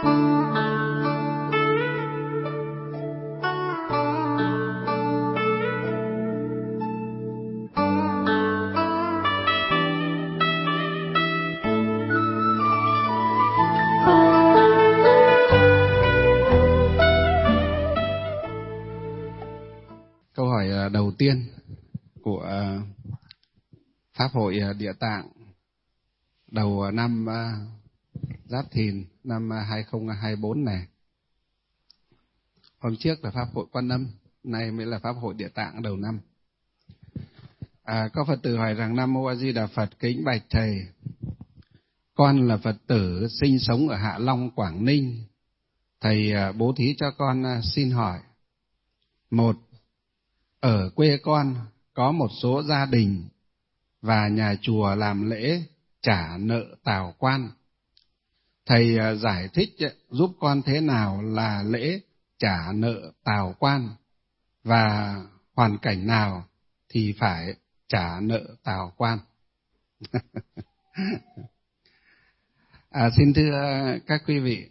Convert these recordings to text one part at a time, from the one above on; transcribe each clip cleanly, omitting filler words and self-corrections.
Câu hỏi đầu tiên của Pháp hội Địa Tạng đầu năm Giáp Thìn năm 2024 này. Hôm trước là Pháp hội Quan Âm, nay mới là Pháp hội Địa Tạng đầu năm. Có Phật tử hỏi rằng: Nam Mô A Di Đà Phật, kính bạch thầy, con là Phật tử sinh sống ở Hạ Long, Quảng Ninh. Thầy bố thí cho con xin hỏi. Một, ở quê con có một số gia đình và nhà chùa làm lễ trả nợ tào quan. Thầy giải thích giúp con thế nào là lễ trả nợ tào quan và hoàn cảnh nào thì phải trả nợ tào quan. Xin thưa các quý vị,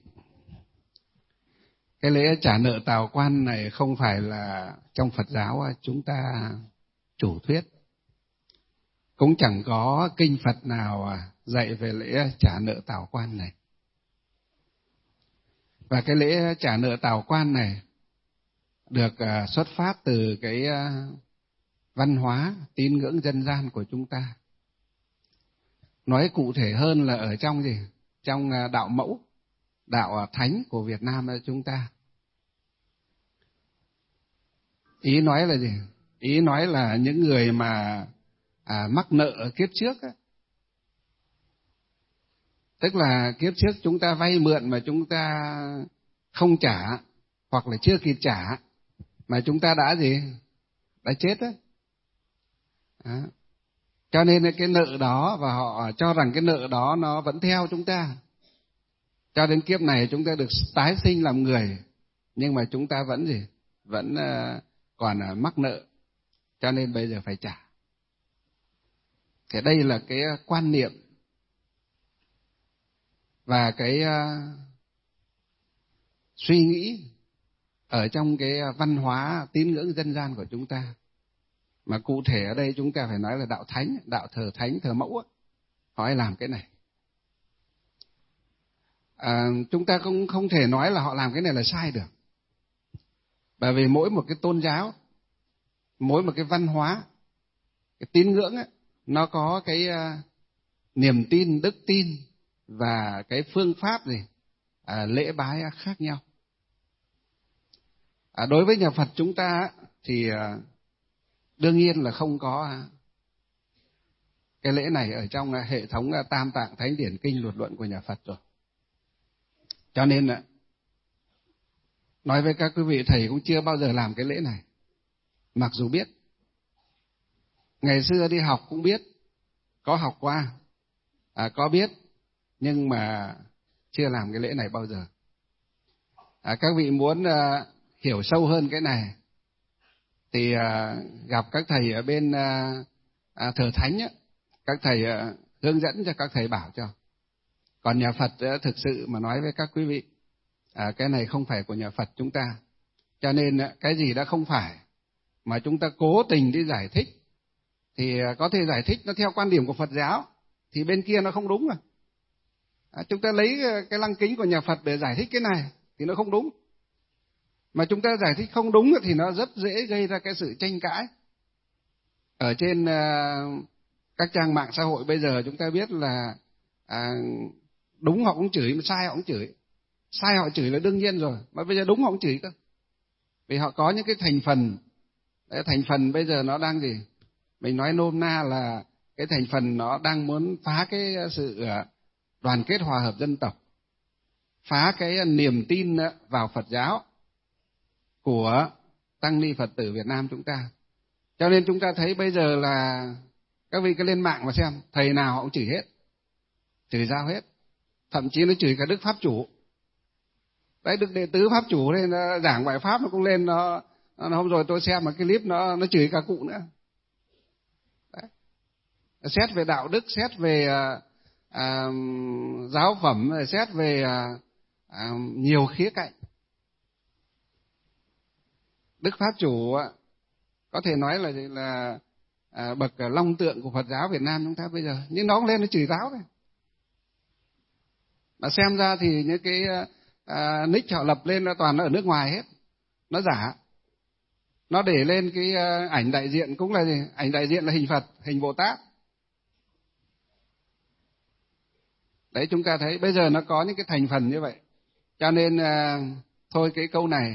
cái lễ trả nợ tào quan này không phải là trong Phật giáo chúng ta chủ thuyết. Cũng chẳng có kinh Phật nào dạy về lễ trả nợ tào quan này. Và cái lễ trả nợ tào quan này được xuất phát từ cái văn hóa tín ngưỡng dân gian của chúng ta. Nói cụ thể hơn là ở trong gì? Trong đạo mẫu, đạo thánh của Việt Nam chúng ta. Ý nói là gì? Ý nói là những người mà mắc nợ ở kiếp trước á. Tức là kiếp trước chúng ta vay mượn mà chúng ta không trả, hoặc là chưa kịp trả, mà chúng ta đã gì? Đã chết á. Cho nên cái nợ đó, và họ cho rằng cái nợ đó nó vẫn theo chúng ta. Cho đến kiếp này chúng ta được tái sinh làm người, nhưng mà chúng ta vẫn gì? Vẫn còn mắc nợ, cho nên bây giờ phải trả. Thì đây là cái quan niệm và cái suy nghĩ ở trong cái văn hóa tín ngưỡng dân gian của chúng ta. Mà cụ thể ở đây chúng ta phải nói là đạo thánh, đạo thờ thánh, thờ mẫu, họ hay làm cái này. Chúng ta cũng không thể nói là họ làm cái này là sai được. Bởi vì mỗi một cái tôn giáo, mỗi một cái văn hóa, cái tín ngưỡng ấy, nó có cái niềm tin, đức tin và cái phương pháp gì lễ bái khác nhau. Đối với nhà Phật chúng ta thì đương nhiên là không có cái lễ này ở trong hệ thống Tam Tạng Thánh Điển Kinh Luật Luận của nhà Phật rồi. Cho nên nói với các quý vị, thầy cũng chưa bao giờ làm cái lễ này. Mặc dù biết, ngày xưa đi học cũng biết, có học qua, có biết, nhưng mà chưa làm cái lễ này bao giờ. Các vị muốn hiểu sâu hơn cái này thì gặp các thầy ở bên thờ thánh á, các thầy hướng dẫn cho các thầy bảo cho. Còn nhà Phật thực sự mà nói với các quý vị, cái này không phải của nhà Phật chúng ta. Cho nên cái gì đã không phải mà chúng ta cố tình đi giải thích, thì có thể giải thích nó theo quan điểm của Phật giáo, thì bên kia nó không đúng rồi. Chúng ta lấy cái lăng kính của nhà Phật để giải thích cái này thì nó không đúng. Mà chúng ta giải thích không đúng thì nó rất dễ gây ra cái sự tranh cãi. Ở trên các trang mạng xã hội bây giờ chúng ta biết là đúng họ cũng chửi, mà sai họ cũng chửi. Sai họ chửi là đương nhiên rồi, mà bây giờ đúng họ cũng chửi cơ. Vì họ có những cái thành phần. Đấy, thành phần bây giờ nó đang gì? Mình nói nôm na là cái thành phần nó đang muốn phá cái sự đoàn kết hòa hợp dân tộc, phá cái niềm tin vào Phật giáo của tăng ni Phật tử Việt Nam chúng ta. Cho nên chúng ta thấy bây giờ là các vị cứ lên mạng mà xem, thầy nào họ cũng chửi hết, chửi giao hết, thậm chí nó chửi cả Đức Pháp Chủ. Đấy, Đức Đệ Tứ Pháp Chủ nên giảng bài pháp nó cũng lên, nó hôm rồi tôi xem một cái clip nó chửi cả cụ nữa. Đấy. Xét về đạo đức, xét về giáo phẩm, xét về nhiều khía cạnh. Đức Pháp Chủ có thể nói là bậc long tượng của Phật giáo Việt Nam chúng ta bây giờ, nhưng nó cũng lên nó chửi giáo thôi. Mà xem ra thì những cái nick họ lập lên nó toàn ở nước ngoài hết, nó giả. Nó để lên cái ảnh đại diện cũng là gì? Ảnh đại diện là hình Phật, hình Bồ Tát. Đấy, chúng ta thấy bây giờ nó có những cái thành phần như vậy. Cho nên thôi cái câu này,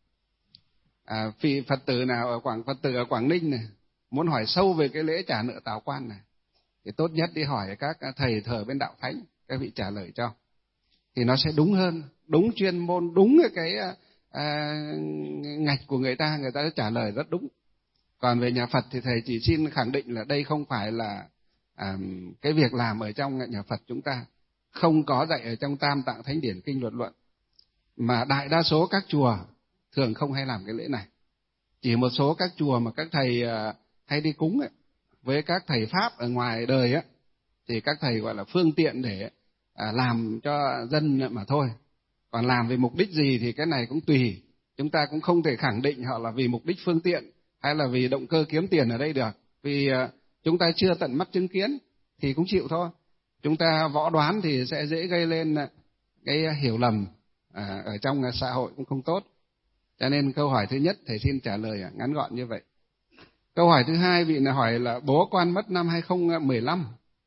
vị Phật tử nào ở Quảng Ninh này muốn hỏi sâu về cái lễ trả nợ tảo quan này thì tốt nhất đi hỏi các thầy thờ bên đạo thánh, các vị trả lời cho thì nó sẽ đúng hơn, đúng chuyên môn, đúng cái ngạch của người ta sẽ trả lời rất đúng. Còn về nhà Phật thì thầy chỉ xin khẳng định là đây không phải là cái việc làm ở trong nhà Phật chúng ta, không có dạy ở trong Tam Tạng Thánh Điển Kinh Luật Luận, mà đại đa số các chùa thường không hay làm cái lễ này. Chỉ một số các chùa mà các thầy hay đi cúng ấy, với các thầy Pháp ở ngoài đời ấy, thì các thầy gọi là phương tiện để làm cho dân mà thôi. Còn làm vì mục đích gì thì cái này cũng tùy. Chúng ta cũng không thể khẳng định họ là vì mục đích phương tiện hay là vì động cơ kiếm tiền ở đây được. Vì chúng ta chưa tận mắt chứng kiến thì cũng chịu thôi. Chúng ta võ đoán thì sẽ dễ gây lên cái hiểu lầm ở trong xã hội cũng không tốt. Cho nên câu hỏi thứ nhất thầy xin trả lời ngắn gọn như vậy. Câu hỏi thứ hai vị này hỏi là bố con mất năm 2015,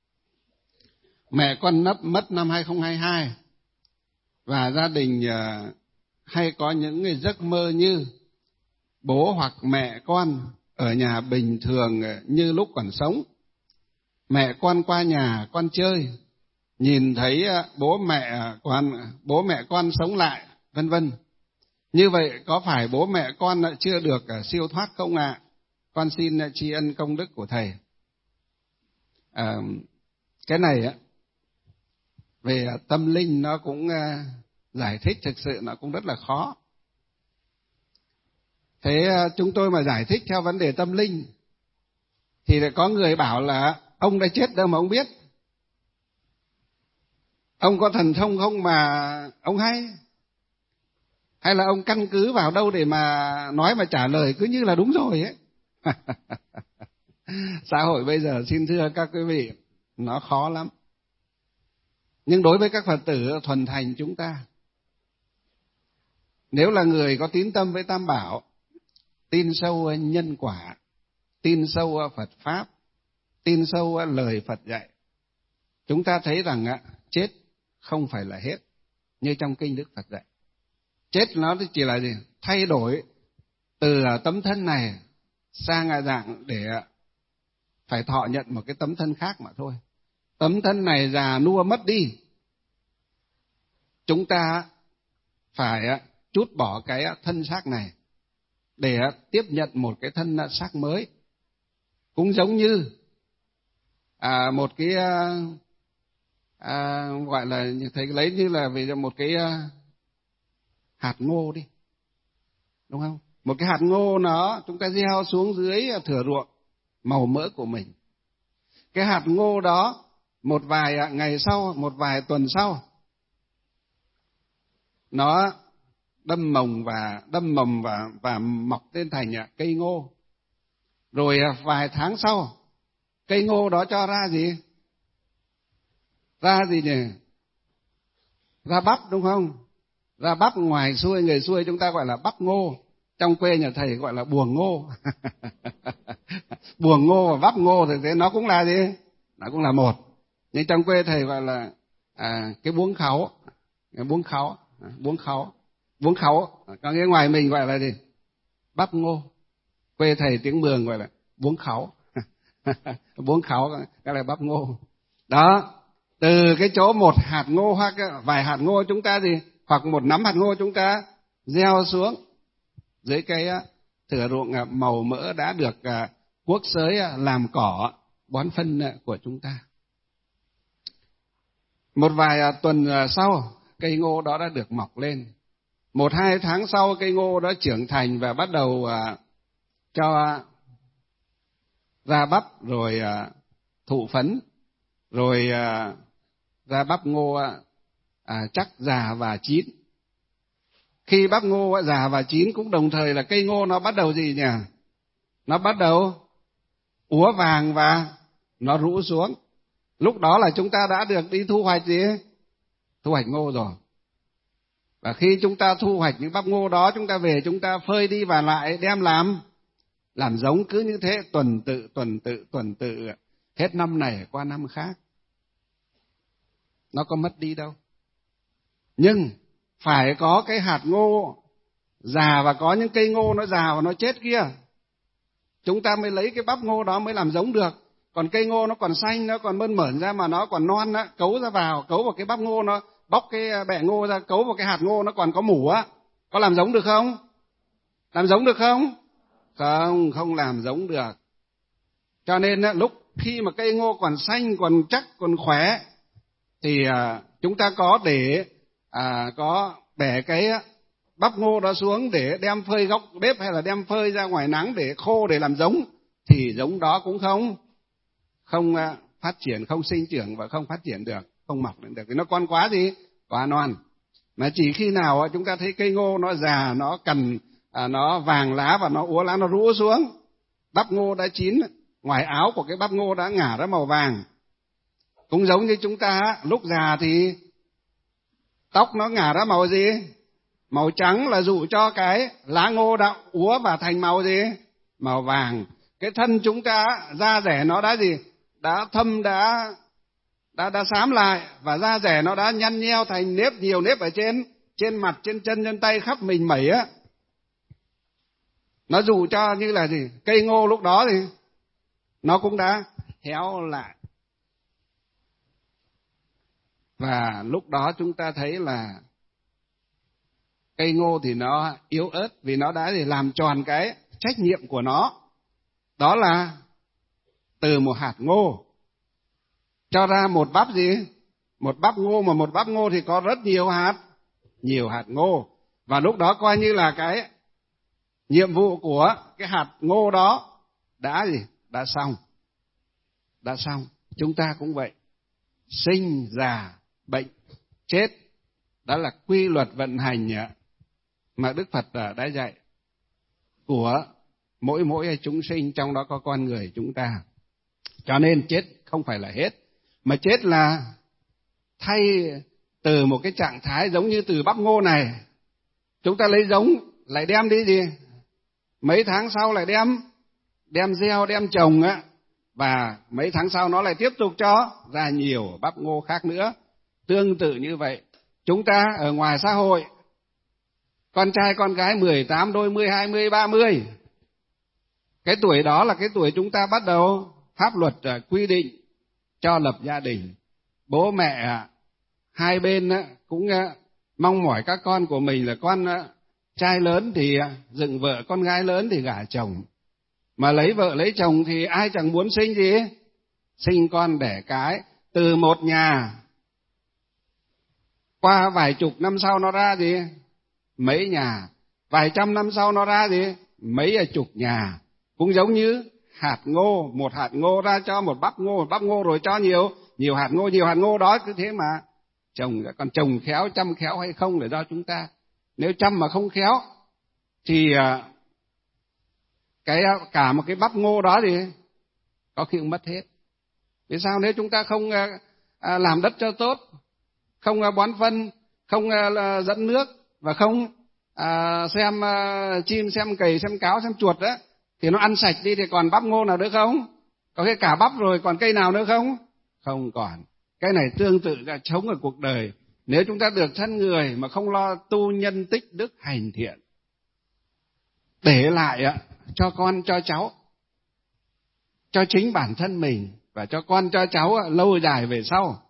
mẹ con mất năm 2022, và gia đình hay có những cái giấc mơ như bố hoặc mẹ con ở nhà bình thường như lúc còn sống. Mẹ con qua nhà con chơi, nhìn thấy bố mẹ con sống lại, vân vân. Như vậy có phải bố mẹ con chưa được siêu thoát không ạ? Con xin tri ân công đức của thầy. Cái này về tâm linh nó cũng giải thích thực sự nó cũng rất là khó. Thế chúng tôi mà giải thích theo vấn đề tâm linh thì lại có người bảo là ông đã chết đâu mà ông biết, ông có thần thông không mà ông hay là ông căn cứ vào đâu để mà nói mà trả lời cứ như là đúng rồi ấy. Xã hội bây giờ xin thưa các quý vị, nó khó lắm. Nhưng đối với các Phật tử thuần thành chúng ta, nếu là người có tín tâm với Tam Bảo, tin sâu nhân quả, tin sâu Phật Pháp, tin sâu lời Phật dạy, chúng ta thấy rằng chết không phải là hết như trong kinh Đức Phật dạy. Chết nó chỉ là gì? Thay đổi từ tấm thân này sang dạng để phải thọ nhận một cái tấm thân khác mà thôi. Tấm thân này già nua mất đi, chúng ta phải trút bỏ cái thân xác này để tiếp nhận một cái thân xác mới. Cũng giống như một cái gọi là thầy lấy như là về một cái hạt ngô đi, đúng không? Một cái hạt ngô nó chúng ta gieo xuống dưới thửa ruộng màu mỡ của mình. Cái hạt ngô đó một vài ngày sau, một vài tuần sau, nó đâm mầm và mọc lên thành cây ngô. Rồi vài tháng sau, cây ngô đó cho ra gì? Ra gì nhỉ? Ra bắp, đúng không? Ra bắp. Ngoài xuôi, người xuôi chúng ta gọi là bắp ngô, trong quê nhà thầy gọi là buồng ngô. Buồng ngô và bắp ngô thì thế nó cũng là gì? Nó cũng là một. Nhưng trong quê thầy gọi là cái buống kháo. Còn cái ngoài mình gọi là gì? Bắp ngô. Quê thầy tiếng Mường gọi là buống kháo. Buống kháo cái là bắp ngô. Đó, từ cái chỗ một hạt ngô hoặc vài hạt ngô chúng ta gì, hoặc một nắm hạt ngô chúng ta gieo xuống dưới cái thửa ruộng màu mỡ đã được cuốc xới làm cỏ bón phân của chúng ta. Một vài tuần sau, cây ngô đó đã được mọc lên. 1-2 tháng sau, cây ngô đó trưởng thành và bắt đầu cho ra bắp, rồi thụ phấn, rồi ra bắp ngô chắc, già và chín. Khi bắp ngô già và chín cũng đồng thời là cây ngô nó bắt đầu gì nhỉ? Nó bắt đầu úa vàng và nó rũ xuống. Lúc đó là chúng ta đã được đi thu hoạch gì? Thu hoạch ngô rồi. Và khi chúng ta thu hoạch những bắp ngô đó, chúng ta về chúng ta phơi đi và lại đem làm giống, cứ như thế tuần tự hết năm này qua năm khác. Nó có mất đi đâu. Nhưng phải có cái hạt ngô già và có những cây ngô nó già và nó chết kia, chúng ta mới lấy cái bắp ngô đó mới làm giống được. Còn cây ngô nó còn xanh, nó còn mơn mởn ra mà nó còn non á, cấu vào cái bắp ngô, nó bóc cái bẹ ngô ra, cấu vào cái hạt ngô nó còn có mủ á, có làm giống được không? Làm giống được không? Không làm giống được. Cho nên lúc khi mà cây ngô còn xanh, còn chắc, còn khỏe thì chúng ta có để có bẻ cái bắp ngô đó xuống để đem phơi góc bếp hay là đem phơi ra ngoài nắng để khô để làm giống, thì giống đó cũng không phát triển, không sinh trưởng và không phát triển được, không mọc được, vì nó con quá gì? Quá non. Mà chỉ khi nào chúng ta thấy cây ngô nó già, nó cằn, nó vàng lá và nó úa lá, nó rũ xuống, bắp ngô đã chín, ngoài áo của cái bắp ngô đã ngả ra màu vàng. Cũng giống như chúng ta lúc già thì tóc nó ngả ra màu gì? Màu trắng, là dụ cho cái lá ngô đã úa và thành màu gì? Màu vàng. Cái thân chúng ta, da rẻ nó đã gì? Đã thâm, đã xám lại, và da rẻ nó đã nhăn nheo thành nếp, nhiều nếp ở trên mặt, trên chân, trên tay, khắp mình mẩy á. Nó dụ cho như là gì? Cây ngô lúc đó thì nó cũng đã héo lại. Và lúc đó chúng ta thấy là cây ngô thì nó yếu ớt, vì nó đã để làm tròn cái trách nhiệm của nó. Đó là từ một hạt ngô cho ra một bắp gì? Một bắp ngô, mà một bắp ngô thì có rất nhiều hạt ngô. Và lúc đó coi như là cái nhiệm vụ của cái hạt ngô đó đã gì? Đã xong. Chúng ta cũng vậy. Sinh, già, bệnh, chết. Đó là quy luật vận hành mà Đức Phật đã dạy của mỗi chúng sinh, trong đó có con người chúng ta. Cho nên chết không phải là hết, mà chết là thay từ một cái trạng thái giống như từ bắp ngô này. Chúng ta lấy giống lại đem đi gì? Mấy tháng sau lại đem gieo, đem trồng á, và mấy tháng sau nó lại tiếp tục cho ra nhiều bắp ngô khác nữa. Tương tự như vậy, chúng ta ở ngoài xã hội, con trai con gái 18, đôi 10, 20, 30. Cái tuổi đó là cái tuổi chúng ta bắt đầu pháp luật quy định cho lập gia đình. Bố mẹ hai bên cũng mong mỏi các con của mình là con trai lớn thì dựng vợ, con gái lớn thì gả chồng. Mà lấy vợ lấy chồng thì ai chẳng muốn sinh gì? Sinh con đẻ cái. Từ một nhà qua vài chục năm sau nó ra gì? Mấy nhà. Vài trăm năm sau nó ra gì? Mấy chục nhà. Cũng giống như hạt ngô, một hạt ngô ra cho một bắp ngô rồi cho nhiều hạt ngô đó, cứ thế mà trồng. Còn trồng khéo, chăm khéo hay không để do chúng ta. Nếu chăm mà không khéo thì cả một cái bắp ngô đó thì có khi cũng mất hết. Vì sao? Nếu chúng ta không làm đất cho tốt, không bón phân, không dẫn nước, và không xem chim, xem cầy, xem cáo, xem chuột đó, thì nó ăn sạch đi thì còn bắp ngô nào nữa không? Có cái cả bắp rồi còn cây nào nữa không? Không còn. Cái này tương tự là sống ở cuộc đời. Nếu chúng ta được thân người mà không lo tu nhân tích đức hành thiện, để lại cho con cho cháu, cho chính bản thân mình và cho con cho cháu lâu dài về sau,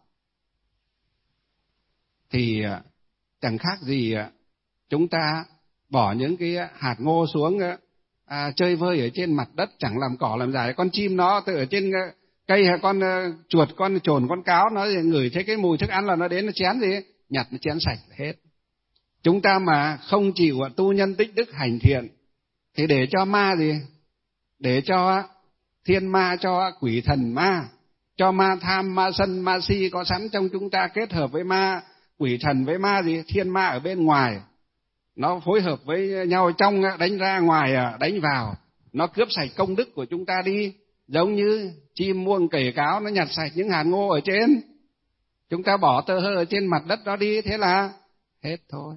thì chẳng khác gì chúng ta bỏ những cái hạt ngô xuống chơi vơi ở trên mặt đất, chẳng làm cỏ làm dài. Con chim nó từ ở trên cây, hay con chuột, con chồn, con cáo nó ngửi thấy cái mùi thức ăn là nó đến nó chén gì, nhặt nó chén sạch hết. Chúng ta mà không chịu tu nhân tích đức hành thiện thì để cho ma gì? Để cho thiên ma, cho quỷ thần ma, cho ma tham, ma sân, ma si có sẵn trong chúng ta, kết hợp với ma quỷ thần với ma gì, thiên ma ở bên ngoài, nó phối hợp với nhau trong đánh ra, ngoài đánh vào, nó cướp sạch công đức của chúng ta đi. Giống như chim muông cầy cáo nó nhặt sạch những hạt ngô ở trên, chúng ta bỏ tơ hơ ở trên mặt đất đó đi, thế là hết thôi.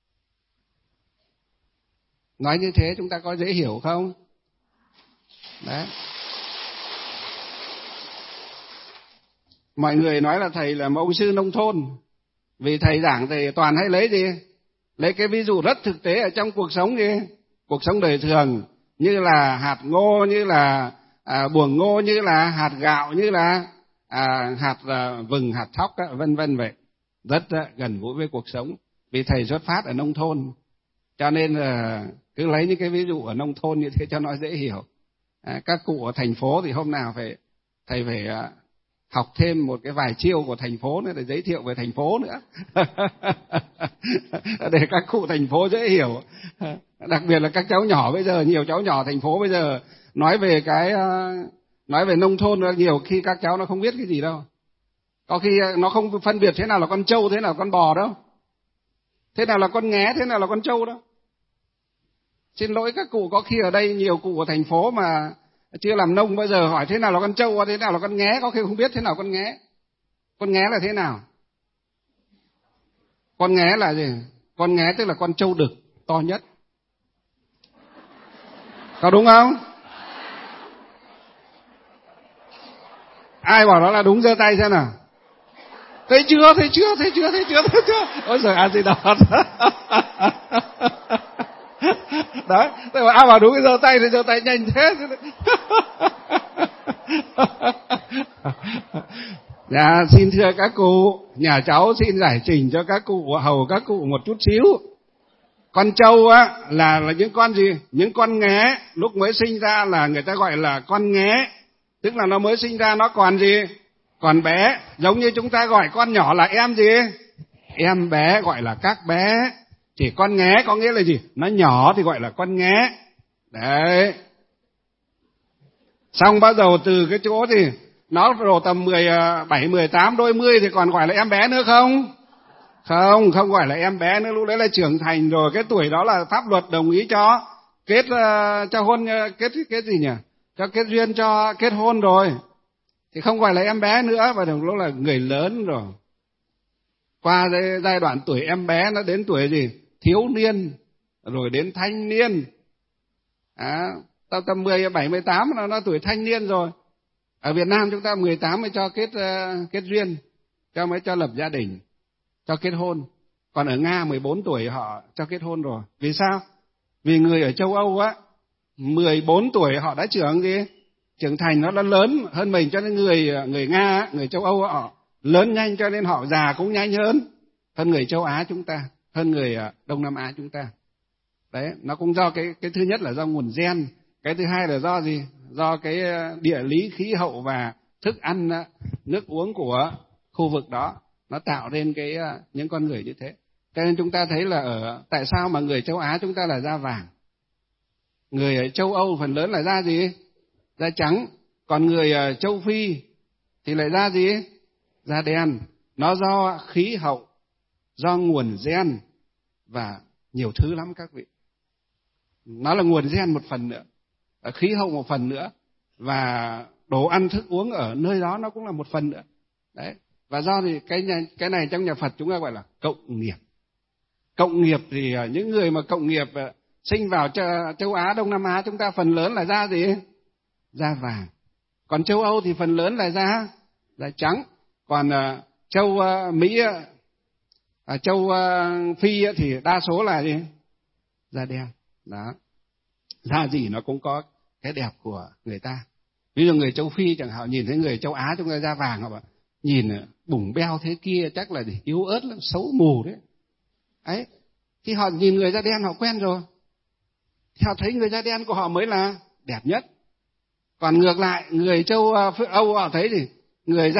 Nói như thế chúng ta có dễ hiểu không? Đấy. Mọi người nói là thầy là một ông sư nông thôn, vì thầy giảng thầy toàn hay lấy gì? Lấy cái ví dụ rất thực tế ở trong cuộc sống gì? Cuộc sống đời thường, như là hạt ngô, như là buồng ngô, như là hạt gạo, như là hạt vừng, hạt thóc, vân vân vậy. Rất gần gũi với cuộc sống. Vì thầy xuất phát ở nông thôn, cho nên là cứ lấy những cái ví dụ ở nông thôn như thế cho nó dễ hiểu. Các cụ ở thành phố thì hôm nào thầy phải học thêm một cái vài chiêu của thành phố nữa để giới thiệu về thành phố nữa. Để các cụ thành phố dễ hiểu. Đặc biệt là các cháu nhỏ bây giờ, nhiều cháu nhỏ thành phố bây giờ nói về nông thôn, nhiều khi các cháu nó không biết cái gì đâu. Có khi nó không phân biệt thế nào là con trâu, thế nào là con bò đâu. Thế nào là con nghé, thế nào là con trâu đâu. Xin lỗi các cụ, có khi ở đây nhiều cụ của thành phố mà chưa làm nông bao giờ hỏi thế nào là con trâu, thế nào là con nghé, có khi không biết thế nào con nghé. Con nghé là thế nào? Con nghé là gì? Con nghé tức là con trâu đực to nhất. Có đúng không? Ai bảo đó là đúng giơ tay xem nào. Thấy chưa? Ôi giời, A Di Đà Phật. Đấy, tức là ai bảo đúng cái giơ tay thì giơ tay nhanh thế. Dạ, xin thưa các cụ, nhà cháu xin giải trình cho các cụ, hầu các cụ một chút xíu. Con trâu á là những con gì? Những con nghé, lúc mới sinh ra là người ta gọi là con nghé, tức là nó mới sinh ra nó còn gì? Còn bé. Giống như chúng ta gọi con nhỏ là em gì? Em bé, gọi là các bé. Chỉ con nghé có nghĩa là gì? Nó nhỏ thì gọi là con nghé. Đấy. Xong bắt đầu từ cái chỗ thì nó rồi tầm 17, 18, đôi 10 thì còn gọi là em bé nữa không? Không gọi là em bé nữa, lúc đấy là trưởng thành rồi, cái tuổi đó là pháp luật đồng ý cho kết cho hôn, kết gì nhỉ? Cho kết duyên, cho kết hôn rồi. Thì không gọi là em bé nữa, và đồng lúc là người lớn rồi. Qua giai đoạn tuổi em bé nó đến tuổi gì? Thiếu niên, rồi đến thanh niên. Tầm 17, 18 nó tuổi thanh niên rồi. Ở Việt Nam chúng ta 18 mới cho kết duyên, mới cho lập gia đình, cho kết hôn. Còn ở Nga 14 tuổi họ cho kết hôn rồi. Vì sao? Vì người ở châu Âu á, 14 tuổi họ đã trưởng thành, nó lớn hơn mình, cho nên người Nga, người châu Âu họ lớn nhanh, cho nên họ già cũng nhanh hơn người châu Á chúng ta, hơn người Đông Nam Á chúng ta. Đấy, nó cũng do cái thứ nhất là do nguồn gen, cái thứ hai là do gì? Do cái địa lý, khí hậu và thức ăn, nước uống của khu vực đó, nó tạo nên những con người như thế. Cho nên chúng ta thấy là tại sao mà người châu Á chúng ta là da vàng, người ở châu Âu phần lớn là da gì? Da trắng. Còn người ở châu Phi thì lại da gì? Da đen. Nó do khí hậu, do nguồn gen và nhiều thứ lắm các vị. Nó là nguồn gen một phần nữa, khí hậu một phần nữa, và đồ ăn thức uống ở nơi đó nó cũng là một phần nữa. Đấy. Và do thì cái này trong nhà Phật chúng ta gọi là cộng nghiệp. Cộng nghiệp thì những người mà cộng nghiệp sinh vào châu Á, Đông Nam Á chúng ta phần lớn là da gì? Da vàng. Còn châu Âu thì phần lớn là da trắng. Còn châu Mỹ, châu Phi thì đa số là gì? Da đen. Đó. Da gì nó cũng có cái đẹp của người ta. Ví dụ người châu Phi chẳng hạn nhìn thấy người châu Á chúng ta da vàng, họ bảo nhìn bủng beo thế kia chắc là yếu ớt lắm, xấu mù đấy. Ấy, thì họ nhìn người da đen họ quen rồi, thì họ thấy người da đen của họ mới là đẹp nhất. Còn ngược lại, người châu Âu họ thấy gì? Người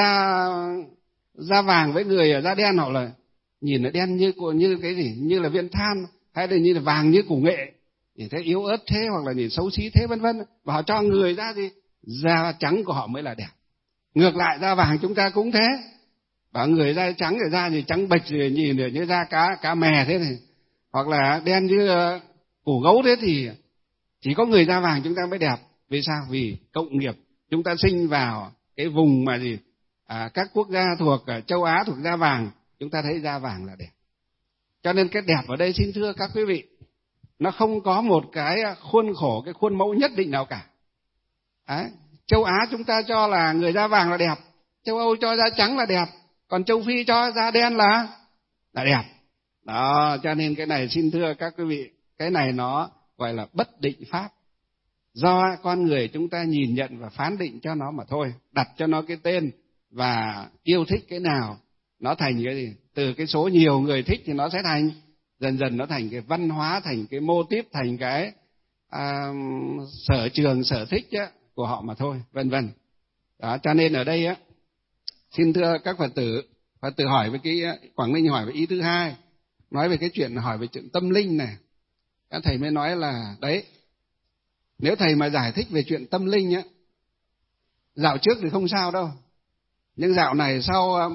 da vàng với người da đen họ là nhìn là đen như cái gì? Như là viên than, hay là như là vàng như củ nghệ, thì thấy yếu ớt thế, hoặc là nhìn xấu xí thế, vân vân. Và họ cho người da gì? Da trắng của họ mới là đẹp. Ngược lại da vàng chúng ta cũng thế. Bảo người da trắng thì da gì trắng bệch rồi, nhìn rồi như da cá mè thế này, hoặc là đen như củ gấu thế thì chỉ có người da vàng chúng ta mới đẹp. Vì sao? Vì cộng nghiệp chúng ta sinh vào cái vùng mà gì các quốc gia thuộc châu Á thuộc da vàng, chúng ta thấy da vàng là đẹp. Cho nên cái đẹp ở đây xin thưa các quý vị, nó không có một cái khuôn khổ, cái khuôn mẫu nhất định nào cả. Đấy. Châu Á chúng ta cho là người da vàng là đẹp, châu Âu cho da trắng là đẹp, còn châu Phi cho da đen là đẹp. Đó, cho nên cái này xin thưa các quý vị, cái này nó gọi là bất định pháp. Do con người chúng ta nhìn nhận và phán định cho nó mà thôi, đặt cho nó cái tên và yêu thích cái nào nó thành cái gì. Từ cái số nhiều người thích thì nó sẽ thành, dần dần nó thành cái văn hóa, thành cái mô típ, thành cái sở trường, sở thích của họ mà thôi, vân vân. Đó, cho nên ở đây xin thưa các Phật tử hỏi với cái Quảng Ninh hỏi với ý thứ hai, nói về cái chuyện hỏi về chuyện tâm linh này. Các thầy mới nói là đấy, nếu thầy mà giải thích về chuyện tâm linh dạo trước thì không sao đâu, nhưng dạo này sau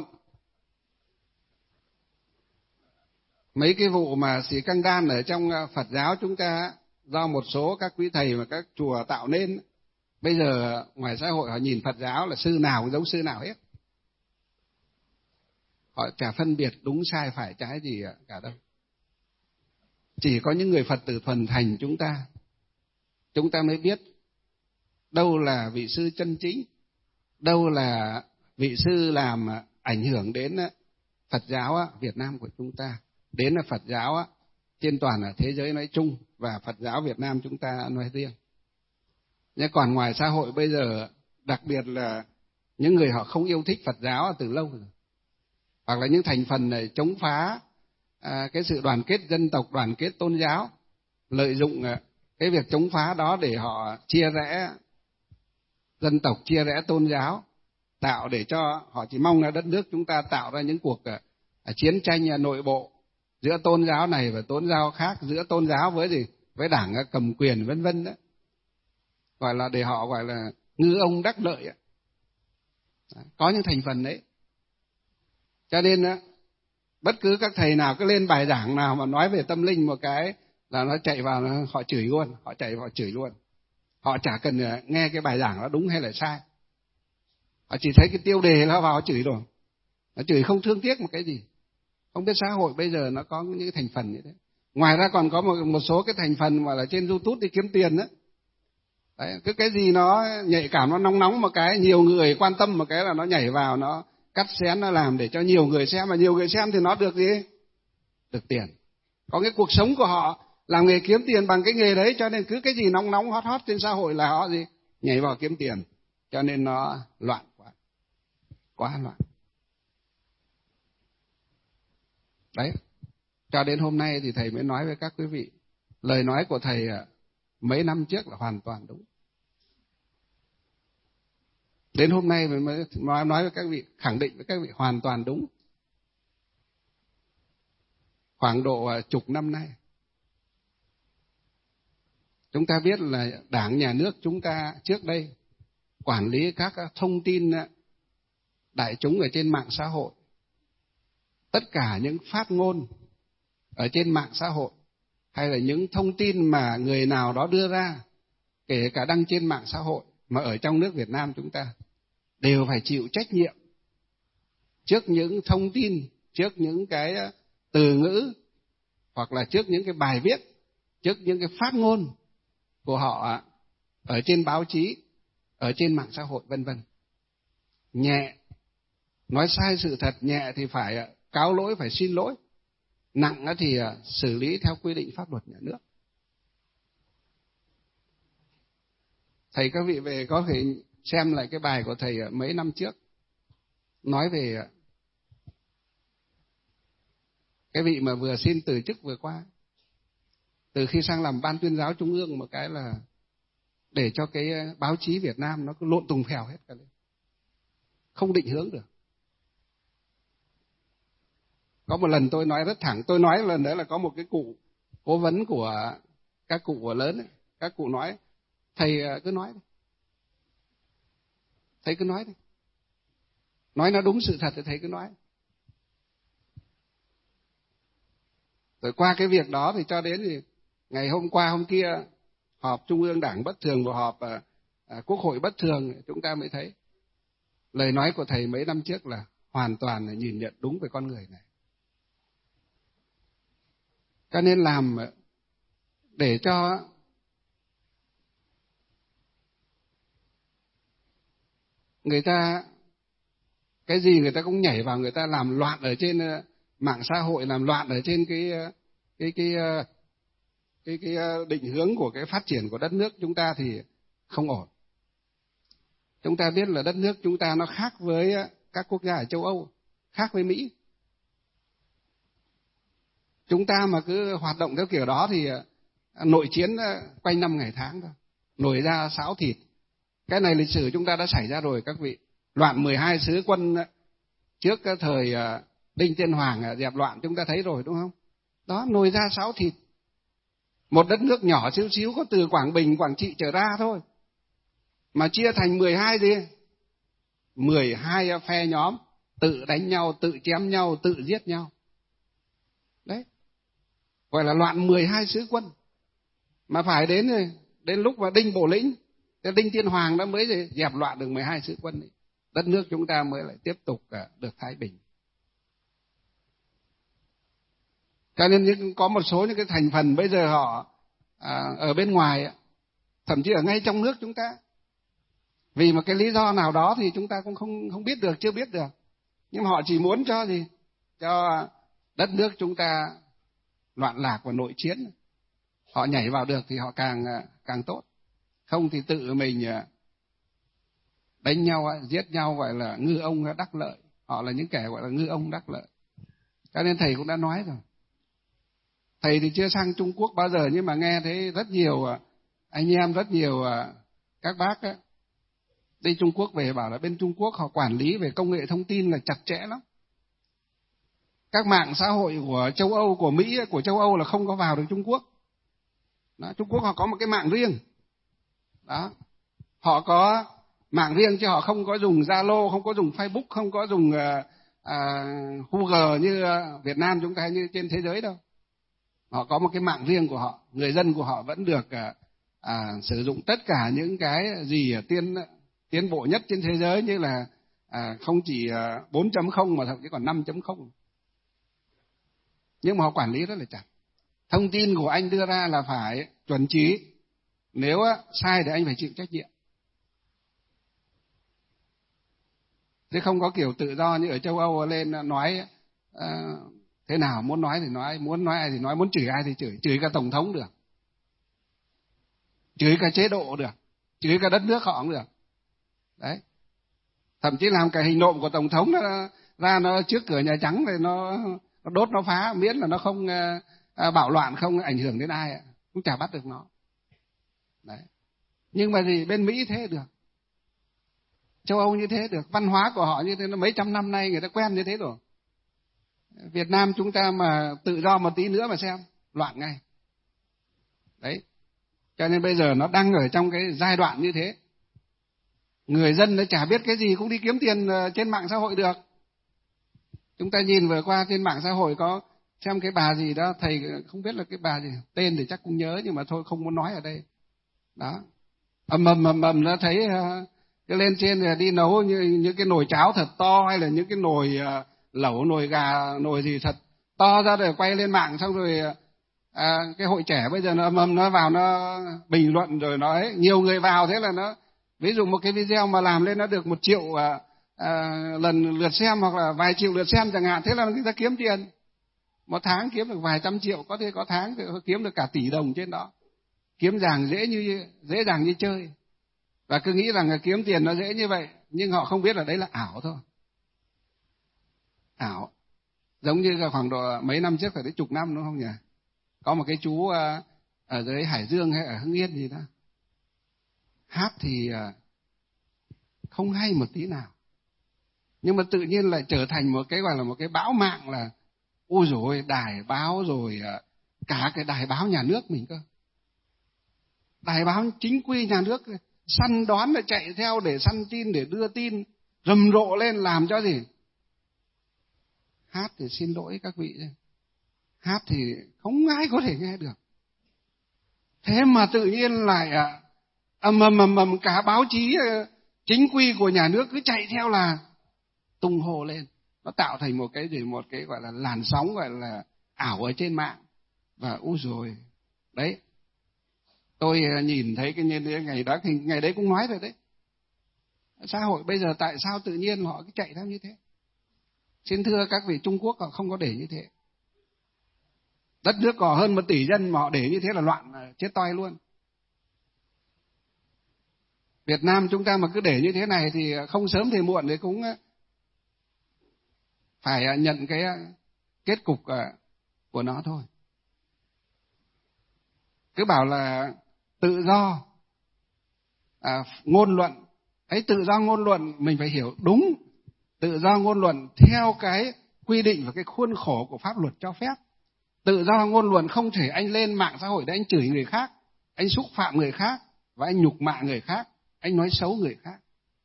mấy cái vụ mà xì căng đan ở trong Phật giáo chúng ta, do một số các quý thầy mà các chùa tạo nên, bây giờ ngoài xã hội họ nhìn Phật giáo là sư nào cũng giống sư nào hết, họ chả phân biệt đúng sai phải trái gì cả đâu. Chỉ có những người Phật tử thuần thành chúng ta mới biết đâu là vị sư chân chính, đâu là vị sư làm ảnh hưởng đến Phật giáo Việt Nam của chúng ta, đến Phật giáo trên toàn thế giới nói chung và Phật giáo Việt Nam chúng ta nói riêng. Nhưng còn ngoài xã hội bây giờ, đặc biệt là những người họ không yêu thích Phật giáo từ lâu rồi, hoặc là những thành phần này chống phá cái sự đoàn kết dân tộc, đoàn kết tôn giáo, lợi dụng cái việc chống phá đó để họ chia rẽ dân tộc, chia rẽ tôn giáo, tạo để cho họ chỉ mong là đất nước chúng ta tạo ra những cuộc chiến tranh nội bộ giữa tôn giáo này và tôn giáo khác, giữa tôn giáo với gì, với đảng cầm quyền vân vân đó, gọi là để họ gọi là ngư ông đắc lợi. Có những thành phần đấy. Cho nên bất cứ các thầy nào cứ lên bài giảng nào mà nói về tâm linh một cái là nó chạy vào, họ chửi luôn, họ chạy vào chửi luôn. Họ chả cần nghe cái bài giảng nó đúng hay là sai, họ chỉ thấy cái tiêu đề nó vào họ chửi rồi, nó chửi không thương tiếc một cái gì. Không biết xã hội bây giờ nó có những thành phần như thế. Ngoài ra còn có một số cái thành phần mà là trên YouTube đi kiếm tiền đó. Đấy, cứ cái gì nó nhạy cảm, nó nóng một cái, nhiều người quan tâm một cái là nó nhảy vào, nó cắt xén, nó làm để cho nhiều người xem, mà nhiều người xem thì nó được gì? Được tiền. Có cái cuộc sống của họ làm nghề kiếm tiền bằng cái nghề đấy, cho nên cứ cái gì nóng hot trên xã hội là họ gì? Nhảy vào kiếm tiền. Cho nên nó loạn quá loạn. Đấy, cho đến hôm nay thì thầy mới nói với các quý vị, lời nói của thầy mấy năm trước là hoàn toàn đúng. Đến hôm nay mình mới nói với các vị, khẳng định với các vị hoàn toàn đúng. Khoảng độ chục năm nay, chúng ta biết là Đảng, Nhà nước chúng ta trước đây quản lý các thông tin đại chúng ở trên mạng xã hội. Tất cả những phát ngôn ở trên mạng xã hội hay là những thông tin mà người nào đó đưa ra, kể cả đăng trên mạng xã hội mà ở trong nước Việt Nam chúng ta, đều phải chịu trách nhiệm trước những thông tin, trước những cái từ ngữ, hoặc là trước những cái bài viết, trước những cái phát ngôn của họ ở trên báo chí, ở trên mạng xã hội vân vân. Nhẹ nói sai sự thật, nhẹ thì phải cáo lỗi, phải xin lỗi, nặng thì xử lý theo quy định pháp luật nhà nước. Thầy các vị về có thể xem lại cái bài của thầy mấy năm trước, nói về cái vị mà vừa xin từ chức vừa qua. Từ khi sang làm Ban Tuyên giáo Trung ương một cái là để cho cái báo chí Việt Nam nó cứ lộn tùng phèo hết cả lên, không định hướng được. Có một lần tôi nói rất thẳng, tôi nói lần đấy là có một cái cụ cố vấn của các cụ lớn ấy, các cụ nói thầy cứ nói đi, thầy cứ nói đi, nói nó đúng sự thật thì thầy cứ nói, Rồi qua cái việc đó thì cho đến thì ngày hôm qua hôm kia họp Trung ương Đảng bất thường và họp Quốc hội bất thường, chúng ta mới thấy lời nói của thầy mấy năm trước là hoàn toàn là nhìn nhận đúng về con người này. Cho nên làm để cho người ta cái gì người ta cũng nhảy vào, người ta làm loạn ở trên mạng xã hội, làm loạn ở trên cái định hướng của cái phát triển của đất nước chúng ta thì không ổn. Chúng ta biết là đất nước chúng ta nó khác với các quốc gia ở châu Âu, khác với Mỹ. Chúng ta mà cứ hoạt động theo kiểu đó thì nội chiến quanh năm ngày tháng thôi, nổi ra xáo thịt. Cái này lịch sử chúng ta đã xảy ra rồi các vị. Loạn 12 sứ quân trước cái thời Đinh Tiên Hoàng dẹp loạn chúng ta thấy rồi đúng không? Đó, nổi ra xáo thịt. Một đất nước nhỏ xíu xíu có từ Quảng Bình, Quảng Trị trở ra thôi, mà chia thành 12 gì? 12 phe nhóm, tự đánh nhau, tự chém nhau, tự giết nhau. Đấy, gọi là loạn 12 sứ quân. Mà phải đến lúc mà Đinh Bộ Lĩnh, Đinh Tiên Hoàng đã mới dẹp loạn được 12 sứ quân ấy. Đất nước chúng ta mới lại tiếp tục được thái bình. Cho nên có một số những cái thành phần bây giờ họ ở bên ngoài, thậm chí ở ngay trong nước chúng ta, vì một cái lý do nào đó thì chúng ta cũng không biết được, chưa biết được, nhưng mà họ chỉ muốn cho gì? Cho đất nước chúng ta loạn lạc và nội chiến. Họ nhảy vào được thì họ càng tốt. Không thì tự mình đánh nhau, giết nhau, gọi là ngư ông đắc lợi. Họ là những kẻ gọi là ngư ông đắc lợi. Cho nên thầy cũng đã nói rồi. Thầy thì chưa sang Trung Quốc bao giờ, nhưng mà nghe thấy rất nhiều anh em, rất nhiều các bác ấy, đi Trung Quốc về bảo là bên Trung Quốc họ quản lý về công nghệ thông tin là chặt chẽ lắm. Các mạng xã hội của châu Âu, của Mỹ, của châu Âu là không có vào được Trung Quốc. Đó, Trung Quốc họ có một cái mạng riêng. Đó, họ có mạng riêng chứ họ không có dùng Zalo, không có dùng Facebook, không có dùng Google như Việt Nam chúng ta, như trên thế giới đâu. Họ có một cái mạng riêng của họ, người dân của họ vẫn được sử dụng tất cả những cái gì tiến bộ nhất trên thế giới, như là không chỉ 4.0 mà thậm chí còn 5.0. Nhưng mà họ quản lý rất là chặt. Thông tin của anh đưa ra là phải chuẩn chỉ, nếu sai thì anh phải chịu trách nhiệm. Chứ không có kiểu tự do như ở châu Âu lên nói thế nào, muốn nói thì nói, muốn nói ai thì nói, muốn chửi ai thì chửi cả tổng thống được, chửi cả chế độ được, chửi cả đất nước họ cũng được. Đấy, thậm chí làm cả hình nộm của tổng thống nó trước cửa Nhà Trắng rồi nó đốt, nó phá, miễn là nó không bạo loạn, không ảnh hưởng đến ai, cũng chả bắt được nó. Đấy, nhưng mà gì, bên Mỹ thế được, châu Âu như thế được, văn hóa của họ như thế, nó mấy trăm năm nay người ta quen như thế rồi. Việt Nam chúng ta mà tự do một tí nữa mà xem, loạn ngay. Đấy, cho nên bây giờ nó đang ở trong cái giai đoạn như thế. Người dân nó chả biết cái gì cũng đi kiếm tiền trên mạng xã hội được. Chúng ta nhìn vừa qua trên mạng xã hội có xem cái bà gì đó, thầy không biết là cái bà gì, tên thì chắc cũng nhớ nhưng mà thôi không muốn nói ở đây. Đó, ầm nó thấy cái lên trên là đi nấu như cái nồi cháo thật to, hay là những cái nồi lẩu, nồi gà, nồi gì thật to ra, rồi quay lên mạng, xong rồi cái hội trẻ bây giờ nó nó vào nó bình luận rồi nói, nhiều người vào, thế là nó ví dụ một cái video mà làm lên nó được 1 triệu lần lượt xem, hoặc là vài triệu lượt xem chẳng hạn, thế là người ta kiếm tiền. Một tháng kiếm được vài trăm triệu, có thể có tháng thì kiếm được cả tỷ đồng trên đó. Kiếm dễ dàng như chơi. Và cứ nghĩ rằng là kiếm tiền nó dễ như vậy, nhưng họ không biết là đấy là ảo thôi. Ảo. Giống như là khoảng độ mấy năm trước, phải đến chục năm đúng không nhỉ? Có một cái chú ở dưới Hải Dương hay ở Hưng Yên gì đó, hát thì không hay một tí nào, nhưng mà tự nhiên lại trở thành một cái gọi là một cái bão mạng, là ôi dồi ôi, đài báo rồi cả cái đài báo nhà nước mình cơ, đài báo chính quy nhà nước săn đón, là chạy theo để săn tin, để đưa tin rầm rộ lên, làm cho gì? Hát thì xin lỗi các vị, hát thì không ai có thể nghe được. Thế mà tự nhiên lại ầm cả báo chí chính quy của nhà nước cứ chạy theo là tung hô lên. Nó tạo thành một cái gọi là làn sóng gọi là ảo ở trên mạng. Và úi rồi đấy, tôi nhìn thấy cái ngày đó, ngày đấy cũng nói rồi đấy, xã hội bây giờ tại sao tự nhiên họ cứ chạy theo như thế. Xin thưa các vị, Trung Quốc họ không có để như thế. Đất nước có hơn 1 tỷ dân mà họ để như thế là loạn chết toi luôn. Việt Nam chúng ta mà cứ để như thế này thì không sớm thì muộn thì cũng phải nhận cái kết cục của nó thôi. Cứ bảo là tự do ngôn luận ấy, tự do ngôn luận mình phải hiểu đúng. Tự do ngôn luận theo cái quy định và cái khuôn khổ của pháp luật cho phép. Tự do ngôn luận không thể anh lên mạng xã hội để anh chửi người khác, anh xúc phạm người khác và anh nhục mạ người khác, anh nói xấu người khác.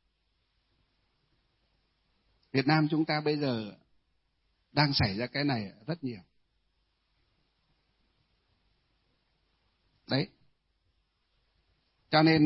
Việt Nam chúng ta bây giờ đang xảy ra cái này rất nhiều. Đấy. Cho nên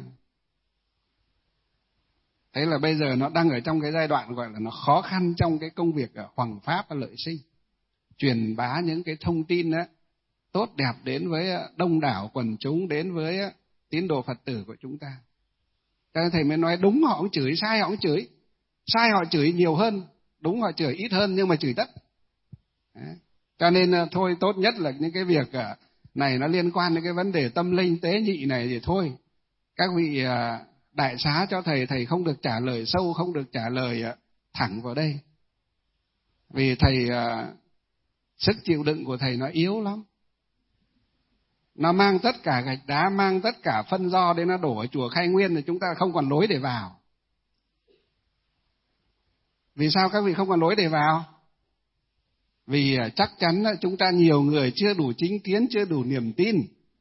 thế là bây giờ nó đang ở trong cái giai đoạn gọi là nó khó khăn trong cái công việc hoằng pháp và lợi sinh. Truyền bá những cái thông tin tốt đẹp đến với đông đảo quần chúng, đến với tín đồ Phật tử của chúng ta. Cho nên thầy mới nói đúng họ cũng chửi, sai họ cũng chửi. Sai họ chửi nhiều hơn, đúng họ chửi ít hơn nhưng mà chửi tất. Đấy. Cho nên thôi tốt nhất là những cái việc này nó liên quan đến cái vấn đề tâm linh tế nhị này thì thôi. Các vị đại xá cho thầy không được trả lời sâu, không được trả lời thẳng vào đây. Vì thầy sức chịu đựng của thầy nó yếu lắm. Nó mang tất cả gạch đá, mang tất cả phân do đến nó đổ ở chùa Khai Nguyên thì chúng ta không còn lối để vào. Vì sao các vị không còn lối để vào? Vì chắc chắn chúng ta nhiều người chưa đủ chính kiến, chưa đủ niềm tin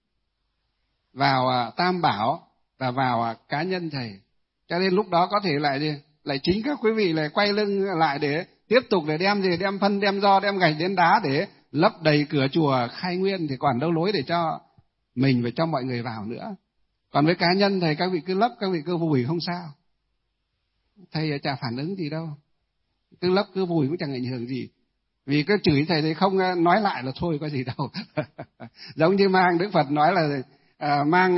vào Tam Bảo và vào cá nhân thầy. Cho nên lúc đó có thể lại chính các quý vị lại quay lưng lại để tiếp tục để đem phân, đem do, đem gạch đến đá để lấp đầy cửa chùa Khai Nguyên thì còn đâu lối để cho mình và cho mọi người vào nữa. Còn với cá nhân thầy các vị cứ lấp, các vị cứ vùi không sao. Thầy chả phản ứng gì đâu. Cứ lấp cứ vùi cũng chẳng ảnh hưởng gì. Vì cứ chửi thầy thì không nói lại là thôi có gì đâu. Giống như mang Đức Phật nói là mang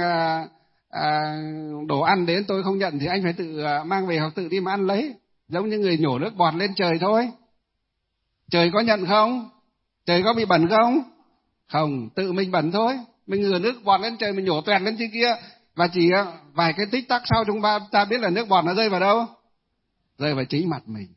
đồ ăn đến tôi không nhận thì anh phải tự mang về hoặc tự đi mà ăn lấy. Giống như người nhổ nước bọt lên trời thôi. Trời có nhận không? Trời có bị bẩn không? Không, tự mình bẩn thôi. Mình ngửa nước bọt lên trời, mình nhổ toẹt lên trên kia. Và chỉ vài cái tích tắc sau chúng ta biết là nước bọt nó rơi vào đâu? Rơi vào chính mặt mình.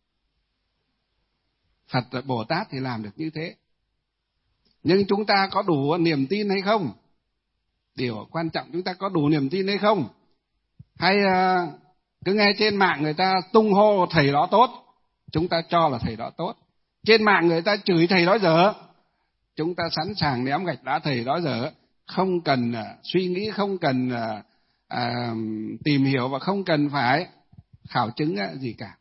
Phật Bồ Tát thì làm được như thế. Nhưng chúng ta có đủ niềm tin hay không? Điều quan trọng chúng ta có đủ niềm tin hay không? Hay cứ nghe trên mạng người ta tung hô thầy đó tốt, chúng ta cho là thầy đó tốt. Trên mạng người ta chửi thầy đó dở, chúng ta sẵn sàng ném gạch đá thầy đó dở, không cần suy nghĩ, không cần tìm hiểu và không cần phải khảo chứng gì cả.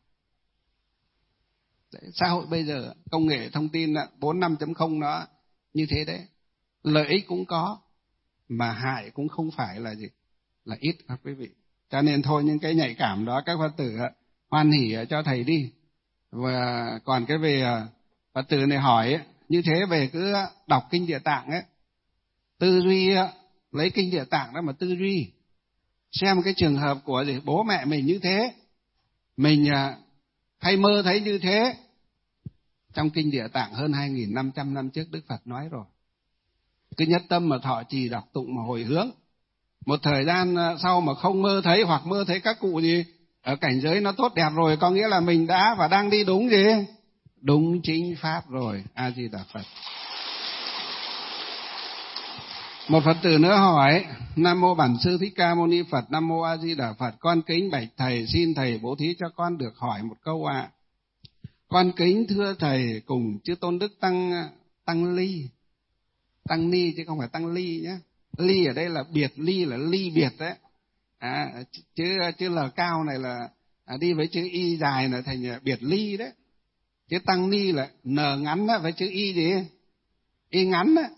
Đấy, xã hội bây giờ công nghệ thông tin 4.5.0 nó như thế đấy. Lợi ích cũng có mà hại cũng không phải là gì là ít các quý vị. Cho nên thôi những cái nhạy cảm đó các Phật tử hoan hỉ cho thầy đi. Và còn cái về Phật tử này hỏi như thế về cứ đọc kinh Địa Tạng ấy, tư duy lấy kinh Địa Tạng đó mà tư duy xem cái trường hợp của bố mẹ mình như thế, mình hay mơ thấy như thế. Trong kinh Địa Tạng hơn 2.500 năm trước Đức Phật nói rồi. Cứ nhất tâm mà thọ trì đọc tụng mà hồi hướng. Một thời gian sau mà không mơ thấy hoặc mơ thấy các cụ gì ở cảnh giới nó tốt đẹp rồi, có nghĩa là mình đã và đang đi đúng gì? Đúng chính pháp rồi. A Di Đà Phật. Một Phật tử nữa hỏi: Nam mô Bản Sư Thích Ca Mâu Ni Phật, Nam mô A Di Đà Phật. Con kính bạch thầy, xin thầy bố thí cho con được hỏi một câu ạ. Con kính thưa thầy cùng chư Tôn Đức Tăng Ly, Tăng Ni chứ không phải Tăng Ly nhé. Ly ở đây là biệt, ly là ly biệt đấy. Chữ L cao này là đi với chữ Y dài là thành biệt ly đấy. Chữ Tăng Ni là N ngắn đó với chữ Y gì? y ngắn á.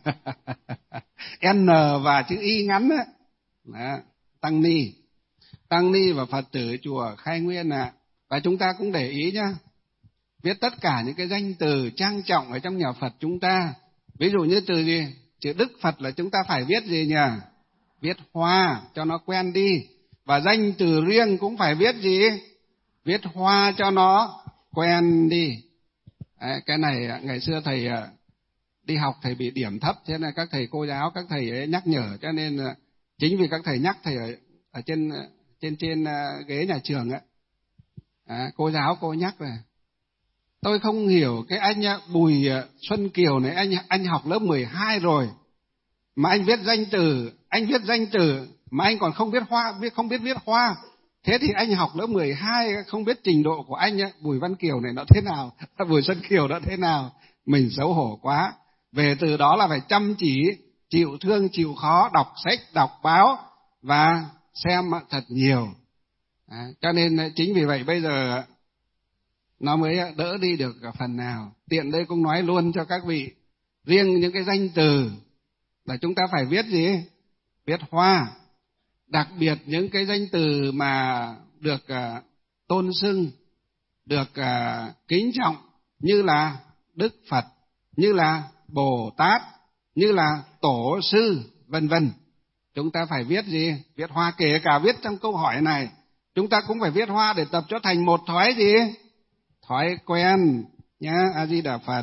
N và chữ y ngắn á. Đó, tăng ni. Tăng ni và Phật tử chùa Khai Nguyên ạ. Và chúng ta cũng để ý nhá, viết tất cả những cái danh từ trang trọng ở trong nhà Phật chúng ta. Ví dụ như từ gì? Chữ Đức Phật là chúng ta phải viết gì nhỉ? Viết Hoa cho nó quen đi. Và danh từ riêng cũng phải viết gì? Viết Hoa cho nó quen đi. Đấy, cái này ngày xưa thầy đi học thầy bị điểm thấp, thế nên các thầy cô giáo, các thầy ấy nhắc nhở, cho nên chính vì các thầy nhắc, thầy ở trên ghế nhà trường ấy, cô giáo cô nhắc này. Tôi không hiểu cái anh Bùi Xuân Kiều này, anh học lớp 12 rồi mà anh viết danh từ mà anh còn không biết không biết viết Hoa. Thế thì anh học lớp 12 không biết trình độ của anh Bùi Văn Kiều này nó thế nào, Bùi Xuân Kiều nó thế nào. Mình xấu hổ quá. Về từ đó là phải chăm chỉ, chịu thương chịu khó, đọc sách, đọc báo và xem thật nhiều. Cho nên chính vì vậy bây giờ nó mới đỡ đi được phần nào. Tiện đây cũng nói luôn cho các vị, riêng những cái danh từ là chúng ta phải viết gì? Viết Hoa. Đặc biệt những cái danh từ mà được tôn xưng, được kính trọng, như là Đức Phật, như là Bồ Tát, như là Tổ sư, vân vân. Chúng ta phải viết gì? Viết Hoa. Kể cả viết trong câu hỏi này, chúng ta cũng phải viết Hoa để tập cho thành một thói gì? Thói quen nhá. A Di Đà Phật.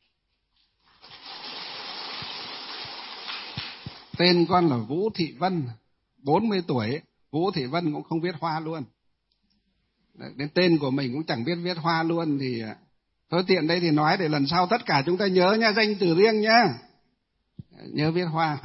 Tên con là Vũ Thị Vân, 40 tuổi, Vũ Thị Vân cũng không viết Hoa luôn. Đến tên của mình cũng chẳng biết viết Hoa luôn. Thì thôi tiện đây thì nói để lần sau tất cả chúng ta nhớ nha, danh từ riêng nhá, nhớ viết Hoa.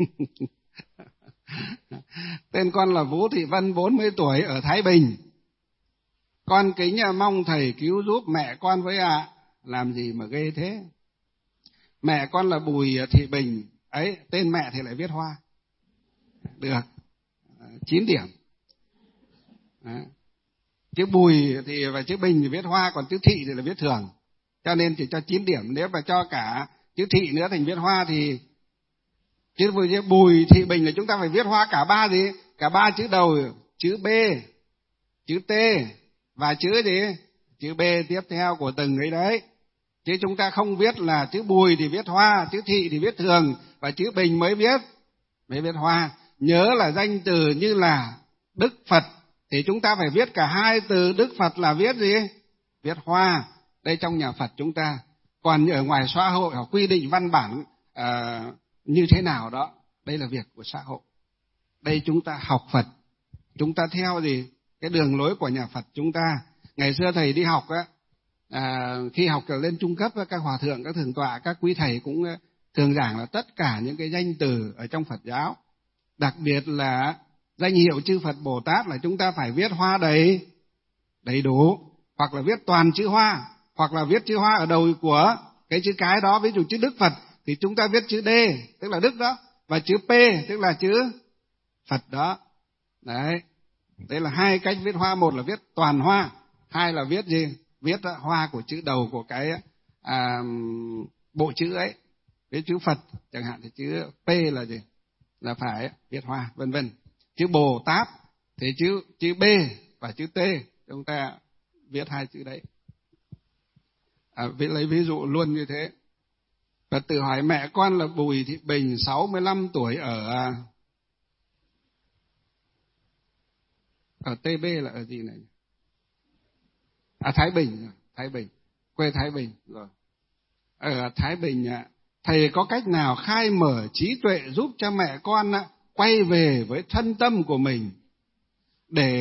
Tên con là Vũ Thị Vân, 40 tuổi, ở Thái Bình. Con kính mong thầy cứu giúp mẹ con với ạ. Làm gì mà ghê thế? Mẹ con là Bùi Thị Bình ấy, tên mẹ thì lại viết Hoa. Được 9 điểm. Đấy. Chữ Bùi thì và chữ Bình thì viết Hoa, còn chữ Thị thì là viết thường, cho nên chỉ cho 9 điểm. Nếu mà cho cả chữ Thị nữa thành viết Hoa thì chữ Bùi Thị Bình là chúng ta phải viết Hoa cả ba gì? Cả ba chữ đầu, chữ B, chữ T và chữ gì? Chữ B tiếp theo của từng ấy đấy. Chứ chúng ta không viết là chữ Bùi thì viết Hoa, chữ Thị thì viết thường và chữ Bình mới viết Hoa. Nhớ là danh từ như là Đức Phật thì chúng ta phải viết cả hai từ Đức Phật là viết gì? Viết Hoa. Đây trong nhà Phật chúng ta. Còn ở ngoài xã hội họ quy định văn bản như thế nào đó, đây là việc của xã hội. Đây chúng ta học Phật, chúng ta theo gì? Cái đường lối của nhà Phật chúng ta. Ngày xưa thầy đi học á, khi học lên trung cấp, các hòa thượng, các thượng tọa, các quý thầy cũng thường giảng là tất cả những cái danh từ ở trong Phật giáo, đặc biệt là danh hiệu chư Phật Bồ Tát là chúng ta phải viết Hoa đầy đủ, hoặc là viết toàn chữ Hoa, hoặc là viết chữ Hoa ở đầu của cái chữ cái đó. Ví dụ chữ Đức Phật thì chúng ta viết chữ D, tức là Đức đó, và chữ P tức là chữ Phật đó. Đấy, đây là hai cách viết Hoa. Một là viết toàn Hoa, hai là viết gì? Viết Hoa của chữ đầu của cái bộ chữ ấy. Viết chữ Phật chẳng hạn thì chữ P là gì? Là phải viết Hoa, vân vân. Chữ Bồ Tát thì chữ B và chữ T chúng ta viết hai chữ đấy. Lấy ví dụ luôn như thế. Phật tử hỏi mẹ con là Bùi Thị Bình, 65 tuổi, ở TB là ở gì này? Thái Bình, quê Thái Bình rồi. Ở Thái Bình thầy có cách nào khai mở trí tuệ giúp cho mẹ con quay về với thân tâm của mình để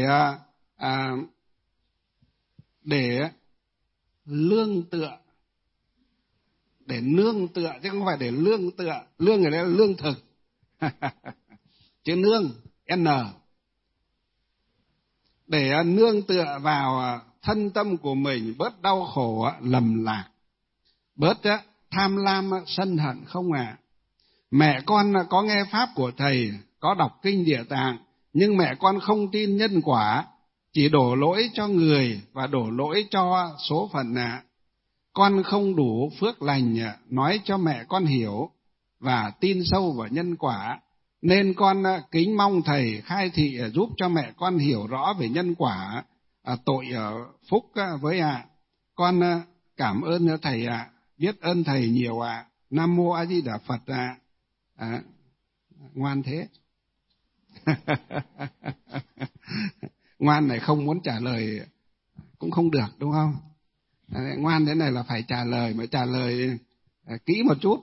lương tựa, để nương tựa chứ không phải để lương tựa. Lương ở đây là lương thực. Chữ nương N, để nương tựa vào thân tâm của mình, bớt đau khổ lầm lạc, bớt tham lam sân hận không ạ? Mẹ con có nghe pháp của thầy, có đọc kinh Địa Tạng, nhưng mẹ con không tin nhân quả, chỉ đổ lỗi cho người và đổ lỗi cho số phận ạ. con không đủ phước lành nói cho mẹ con hiểu và tin sâu vào nhân quả, nên con kính mong thầy khai thị giúp cho mẹ con hiểu rõ về nhân quả tội phúc với ạ. Con cảm ơn thầy ạ, biết ơn thầy nhiều ạ. Nam mô A Di Đà Phật ạ. Ngoan thế. Ngoan này không muốn trả lời cũng không được, đúng không? Ngoan thế này là phải trả lời, mà trả lời kỹ một chút.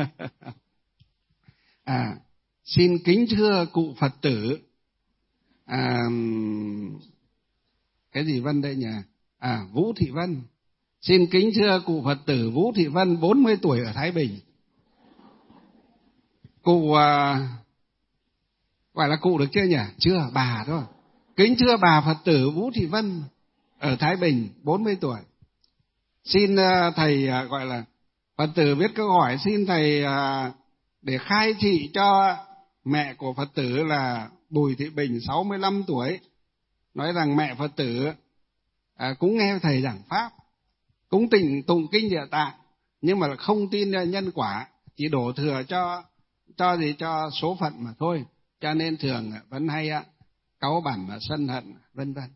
Xin kính thưa cụ Phật tử, cái gì Vân đây nhỉ? Vũ Thị Vân. Xin kính thưa cụ Phật tử Vũ Thị Vân, 40 tuổi ở Thái Bình. Cụ gọi là cụ được chưa nhỉ? Chưa, bà thôi. Kính thưa bà Phật tử Vũ Thị Vân ở Thái Bình, 40 tuổi. Xin thầy gọi là Phật tử viết câu hỏi, xin thầy để khai thị cho mẹ của Phật tử là Bùi Thị Bình, 65 tuổi. Nói rằng mẹ Phật tử cũng nghe thầy giảng Pháp, cũng tụng kinh Địa Tạng, nhưng mà không tin nhân quả, chỉ đổ thừa cho số phận mà thôi. Cho nên thường vẫn hay cáu bẳn và sân hận, vân vân.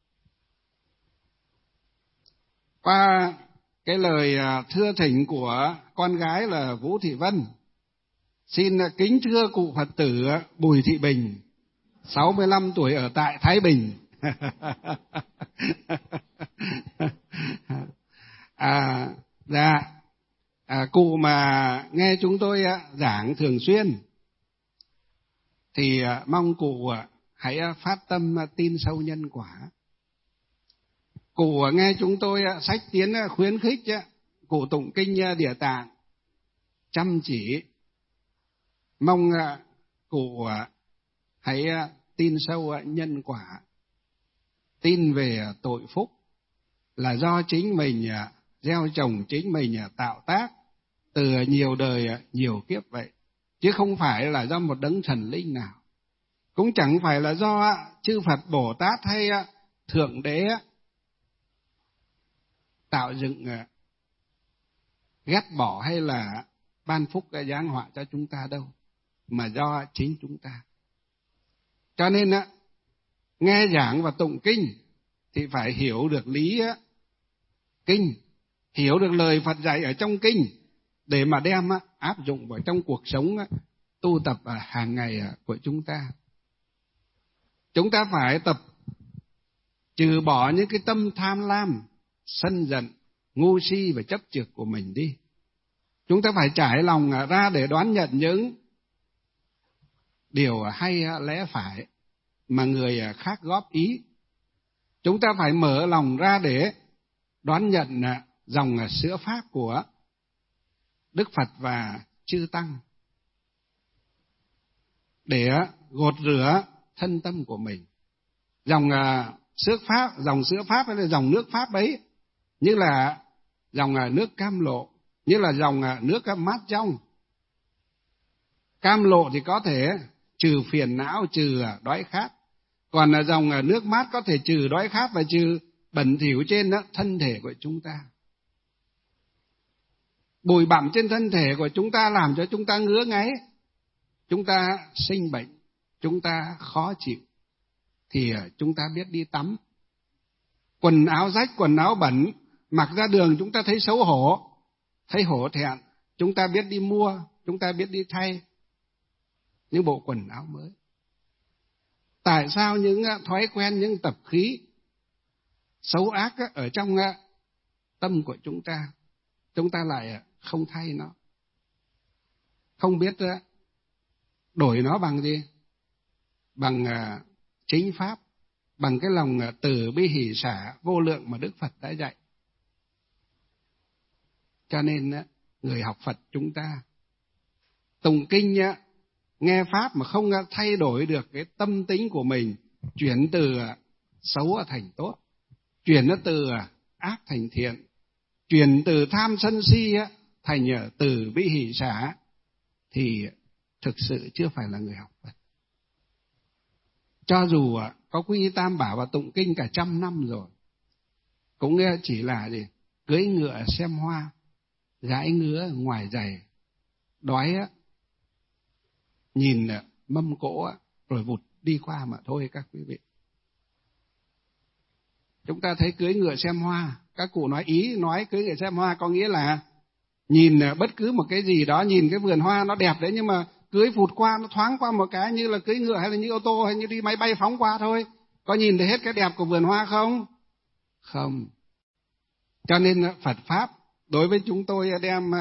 Qua cái lời thưa thỉnh của con gái là Vũ Thị Vân, xin kính thưa cụ Phật tử Bùi Thị Bình, 65 tuổi ở tại Thái Bình. Cụ mà nghe chúng tôi giảng thường xuyên thì mong cụ hãy phát tâm tin sâu nhân quả. Cụ nghe chúng tôi sách tiến khuyến khích cụ tụng kinh Địa Tạng chăm chỉ, mong cụ hãy tin sâu nhân quả, tin về tội phúc là do chính mình gieo trồng, chính mình tạo tác từ nhiều đời nhiều kiếp vậy, chứ không phải là do một đấng thần linh nào, cũng chẳng phải là do chư Phật Bồ Tát hay Thượng Đế tạo dựng, ghét bỏ hay là ban phúc giáng họa cho chúng ta đâu, mà do chính chúng ta. Cho nên nghe giảng và tụng kinh thì phải hiểu được lý kinh, hiểu được lời Phật dạy ở trong kinh để mà đem áp dụng vào trong cuộc sống tu tập hàng ngày của chúng ta. Chúng ta phải tập trừ bỏ những cái tâm tham lam, sân giận, ngu si và chấp chược của mình đi. Chúng ta phải trải lòng ra để đoán nhận những điều hay lẽ phải mà người khác góp ý. Chúng ta phải mở lòng ra để đoán nhận dòng sữa pháp của Đức Phật và chư Tăng, để gột rửa thân tâm của mình. Dòng sữa pháp hay là dòng nước pháp ấy, như là dòng nước cam lộ, như là dòng nước mát trong. Cam lộ thì có thể trừ phiền não, trừ đói khát, còn dòng nước mát có thể trừ đói khát và trừ bẩn thỉu trên thân thể của chúng ta. Bụi bặm trên thân thể của chúng ta làm cho chúng ta ngứa ngáy, chúng ta sinh bệnh, chúng ta khó chịu, thì chúng ta biết đi tắm. Quần áo rách, quần áo bẩn, mặc ra đường chúng ta thấy xấu hổ, thấy hổ thẹn, chúng ta biết đi mua, chúng ta biết đi thay những bộ quần áo mới. Tại sao những thói quen, những tập khí xấu ác ở trong tâm của chúng ta lại không thay nó, không biết đổi nó bằng gì? Bằng chính pháp, bằng cái lòng từ bi hỷ xả vô lượng mà Đức Phật đã dạy. Cho nên người học Phật chúng ta tụng kinh nghe pháp mà không thay đổi được cái tâm tính của mình, chuyển từ xấu thành tốt, chuyển nó từ ác thành thiện, chuyển từ tham sân si thành từ bi hỷ xả, thì thực sự chưa phải là người học Phật. Cho dù có quy y Tam Bảo và tụng kinh cả 100 năm rồi, cũng chỉ là gì? cưỡi ngựa xem hoa, gãi ngứa ngoài giày, đói nhìn mâm cỗ rồi vụt đi qua mà thôi các quý vị. Chúng ta thấy cưỡi ngựa xem hoa, các cụ nói cưỡi ngựa xem hoa có nghĩa là nhìn bất cứ một cái gì đó, nhìn cái vườn hoa nó đẹp đấy, nhưng mà cưỡi vụt qua, nó thoáng qua một cái, như là cưỡi ngựa hay là như ô tô hay như đi máy bay phóng qua thôi. Có nhìn thấy hết cái đẹp của vườn hoa không? Không. Cho nên Phật Pháp đối với chúng tôi đem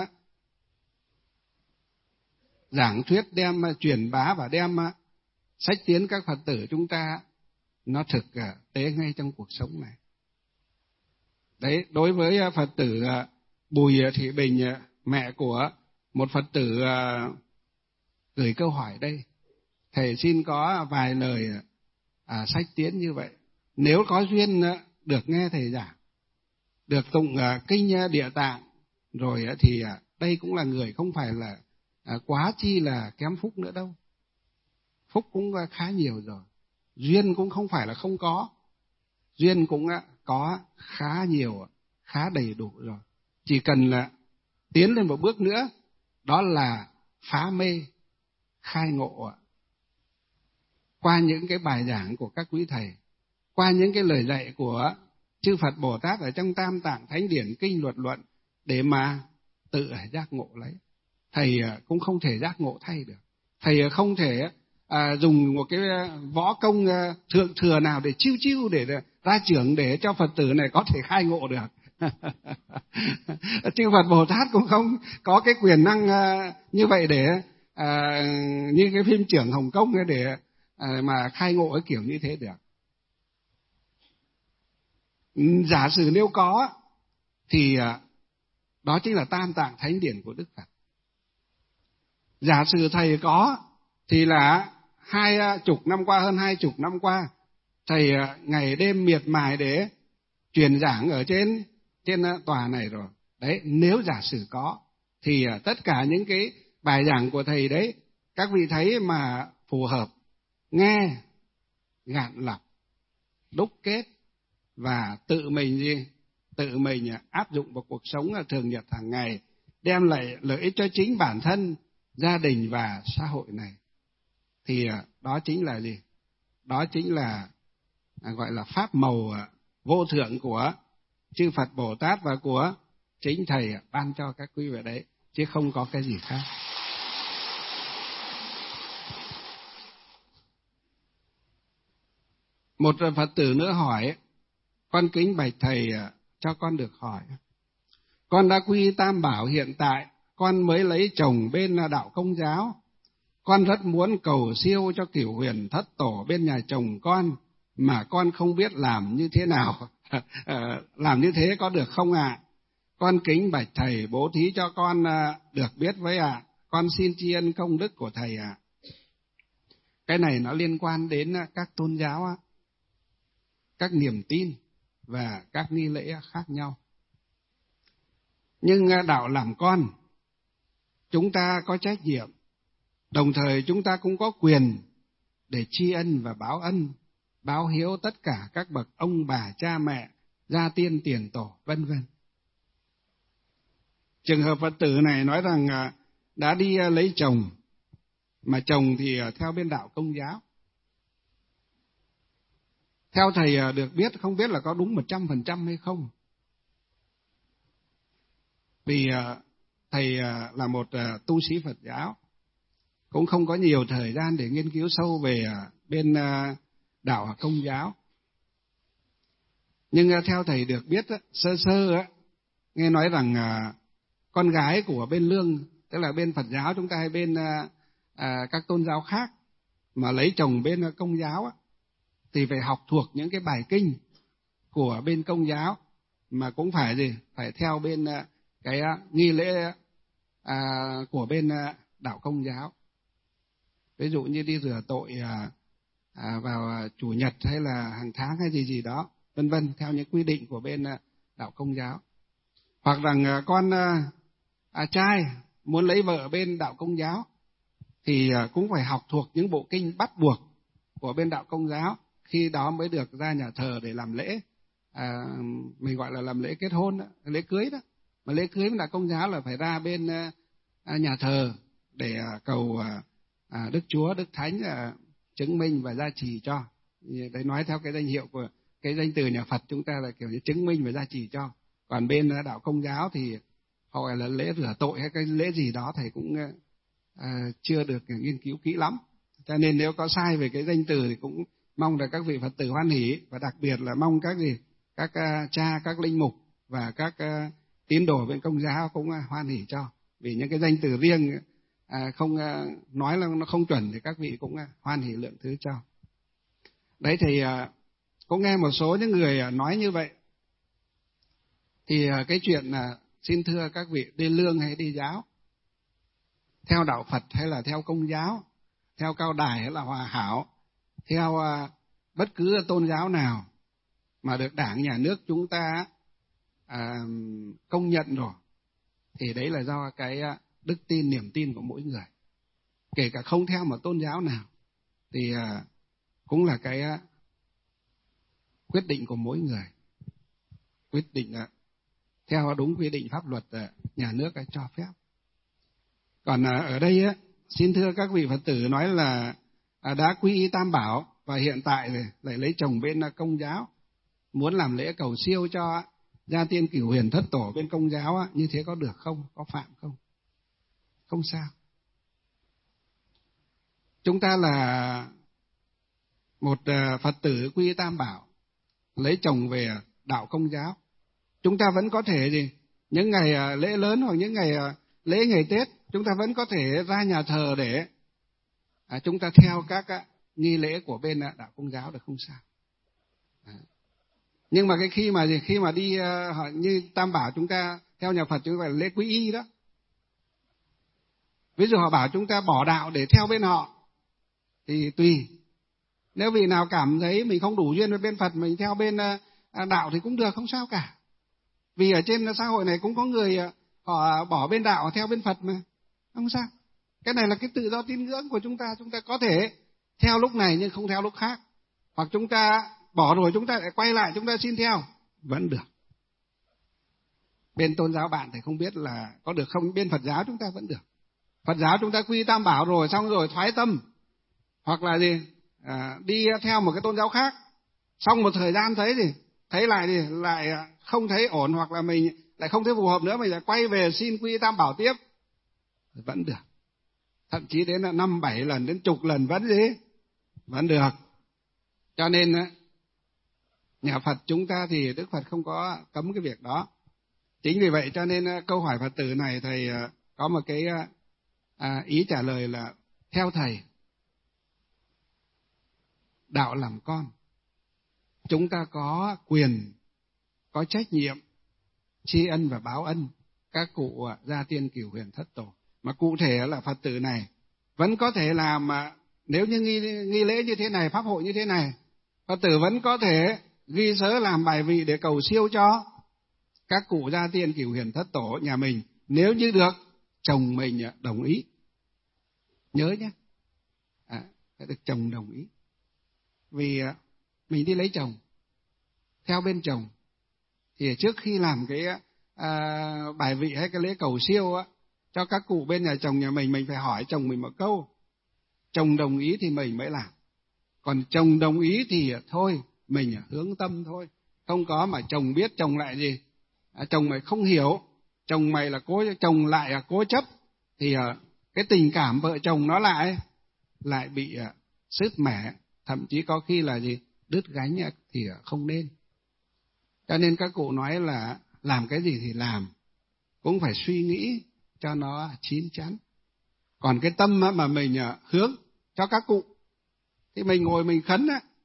giảng thuyết, đem truyền bá và đem sách tiến các Phật tử chúng ta, nó thực tế ngay trong cuộc sống này. Đấy, đối với Phật tử Bùi Thị Bình, mẹ của một Phật tử gửi câu hỏi đây, thầy xin có vài lời sách tiến như vậy. Nếu có duyên được nghe thầy giảng, được tụng kinh Địa Tạng, rồi thì đây cũng là người không phải là quá chi là kém phúc nữa đâu. Phúc cũng khá nhiều rồi. Duyên cũng không phải là không có. Duyên cũng có khá nhiều, khá đầy đủ rồi. Chỉ cần là tiến lên một bước nữa, đó là phá mê, khai ngộ. Qua những cái bài giảng của các quý thầy, qua những cái lời dạy của chư Phật Bồ Tát ở trong Tam Tạng Thánh Điển Kinh Luật Luận, để mà tự giác ngộ lấy. Thầy cũng không thể giác ngộ thay được. Thầy không thể dùng một cái võ công thượng thừa nào để chiêu để ra trưởng để cho Phật tử này có thể khai ngộ được. Chư Phật Bồ Tát cũng không có cái quyền năng như vậy để như cái phim trưởng Hồng Kông để mà khai ngộ cái kiểu như thế được. Giả sử nếu có thì đó chính là Tam Tạng Thánh Điển của Đức Phật. Giả sử thầy có thì là hơn 20 năm qua thầy ngày đêm miệt mài để truyền giảng ở trên tòa này rồi. Đấy, nếu giả sử có thì tất cả những cái bài giảng của thầy đấy, các vị thấy mà phù hợp, nghe, gạn lọc, đúc kết và tự mình áp dụng vào cuộc sống thường nhật hàng ngày, đem lại lợi ích cho chính bản thân, gia đình và xã hội này, thì đó chính là gì? Đó chính là gọi là pháp màu vô thượng của chư Phật Bồ Tát và của chính thầy ban cho các quý vị đấy, chứ không có cái gì khác. Một Phật tử nữa hỏi: con kính bạch thầy cho con được hỏi. Con đã quy Tam Bảo, hiện tại con mới lấy chồng bên đạo Công giáo. Con rất muốn cầu siêu cho cửu huyền thất tổ bên nhà chồng con, mà con không biết làm như thế nào. Làm như thế có được không ạ? Con kính bạch thầy bố thí cho con được biết với ạ. Con xin tri ân công đức của thầy ạ. Cái này nó liên quan đến các tôn giáo, các niềm tin và các nghi lễ khác nhau. Nhưng đạo làm con, chúng ta có trách nhiệm, đồng thời chúng ta cũng có quyền để tri ân và báo ân, báo hiếu tất cả các bậc ông bà cha mẹ, gia tiên tiền tổ, vân vân. Trường hợp Phật tử này nói rằng đã đi lấy chồng, mà chồng thì theo bên đạo Công giáo. Theo thầy được biết, không biết là có đúng 100% hay không. Vì thầy là một tu sĩ Phật giáo, cũng không có nhiều thời gian để nghiên cứu sâu về bên đạo Công giáo. Nhưng theo thầy được biết, sơ nghe nói rằng con gái của bên Lương, tức là bên Phật giáo chúng ta hay bên các tôn giáo khác, mà lấy chồng bên Công giáo thì phải học thuộc những cái bài kinh của bên Công giáo, mà cũng phải phải theo bên cái nghi lễ của bên đạo Công giáo. Ví dụ như đi rửa tội vào chủ nhật hay là hàng tháng hay gì đó, vân vân, theo những quy định của bên đạo Công giáo. Hoặc rằng con trai muốn lấy vợ bên đạo Công giáo thì cũng phải học thuộc những bộ kinh bắt buộc của bên đạo Công giáo, khi đó mới được ra nhà thờ để làm lễ. mình gọi là làm lễ kết hôn đó, lễ cưới đó. Mà lễ cưới là Công giáo là phải ra bên nhà thờ để cầu Đức Chúa, Đức Thánh chứng minh và gia trì cho. Đấy, nói theo cái danh hiệu của cái danh từ nhà Phật chúng ta là kiểu như chứng minh và gia trì cho. Còn bên đạo Công giáo thì họ gọi là lễ rửa tội hay cái lễ gì đó, thầy cũng chưa được nghiên cứu kỹ lắm. Cho nên nếu có sai về cái danh từ thì cũng mong là các vị Phật tử hoan hỷ, và đặc biệt là mong các cha, các linh mục và các tín đồ bên Công giáo cũng hoan hỷ cho. Vì những cái danh từ riêng không nói là nó không chuẩn thì các vị cũng hoan hỷ lượng thứ cho. Đấy thì cũng nghe một số những người nói như vậy. Thì cái chuyện là xin thưa các vị, đi lương hay đi giáo, theo đạo Phật hay là theo Công giáo, theo Cao Đài hay là Hòa Hảo, theo bất cứ tôn giáo nào mà được Đảng, Nhà nước chúng ta công nhận rồi, thì đấy là do cái đức tin, niềm tin của mỗi người. Kể cả không theo một tôn giáo nào thì cũng là cái quyết định của mỗi người, quyết định theo đúng quy định pháp luật nhà nước cho phép. Còn ở đây xin thưa các vị Phật tử nói là đã quy y Tam Bảo và hiện tại lại lấy chồng bên Công giáo, muốn làm lễ cầu siêu cho gia tiên cửu huyền thất tổ bên Công giáo, như thế có được không? Có phạm không? Không sao. Chúng ta là một Phật tử quy y Tam Bảo, lấy chồng về đạo Công giáo, chúng ta vẫn có thể những ngày lễ lớn hoặc những ngày lễ, ngày Tết, chúng ta vẫn có thể ra nhà thờ để chúng ta theo các nghi lễ của bên đạo Công giáo, được không sao. Nhưng mà cái khi mà đi như Tam Bảo, chúng ta theo nhà Phật chúng ta phải lễ quy y đó. Ví dụ họ bảo chúng ta bỏ đạo để theo bên họ thì tùy. Nếu vị nào cảm thấy mình không đủ duyên với bên Phật, mình theo bên đạo thì cũng được, không sao cả. Vì ở trên xã hội này cũng có người họ bỏ bên đạo theo bên Phật mà, không sao. Cái này là cái tự do tín ngưỡng của chúng ta có thể theo lúc này nhưng không theo lúc khác. Hoặc chúng ta bỏ rồi chúng ta lại quay lại chúng ta xin theo, vẫn được. Bên tôn giáo bạn thì không biết là có được không, bên Phật giáo chúng ta vẫn được. Phật giáo chúng ta quy Tam Bảo rồi, xong rồi thoái tâm, hoặc là đi theo một cái tôn giáo khác, xong một thời gian thấy lại không thấy ổn, hoặc là mình lại không thấy phù hợp nữa, mình lại quay về xin quy Tam Bảo tiếp, vẫn được. Thậm chí đến là 5-7 lần đến chục lần vẫn được. Cho nên nhà Phật chúng ta thì Đức Phật không có cấm cái việc đó. Chính vì vậy cho nên câu hỏi Phật tử này thầy có một cái ý trả lời là theo thầy, đạo làm con, chúng ta có quyền, có trách nhiệm tri ân và báo ân các cụ gia tiên cửu huyền thất tổ. Mà cụ thể là Phật tử này vẫn có thể làm, nếu như nghi lễ như thế này, pháp hội như thế này, Phật tử vẫn có thể ghi sớ làm bài vị để cầu siêu cho các cụ gia tiên cửu huyền thất tổ nhà mình, nếu như được chồng mình đồng ý. Nhớ nhé, phải được chồng đồng ý. Vì mình đi lấy chồng, theo bên chồng, thì trước khi làm cái bài vị hay cái lễ cầu siêu cho các cụ bên nhà chồng nhà mình phải hỏi chồng mình một câu. Chồng đồng ý thì mình mới làm. Còn chồng đồng ý thì thôi, mình hướng tâm thôi. Không có mà chồng biết chồng lại chồng mày không hiểu, chồng mày là chồng lại cố chấp, thì cái tình cảm vợ chồng nó lại bị sứt mẻ, thậm chí có khi là đứt gánh thì không nên. Cho nên các cụ nói là làm cái gì thì làm, cũng phải suy nghĩ cho nó chín chắn. Còn cái tâm mà mình hướng cho các cụ thì mình ngồi mình khấn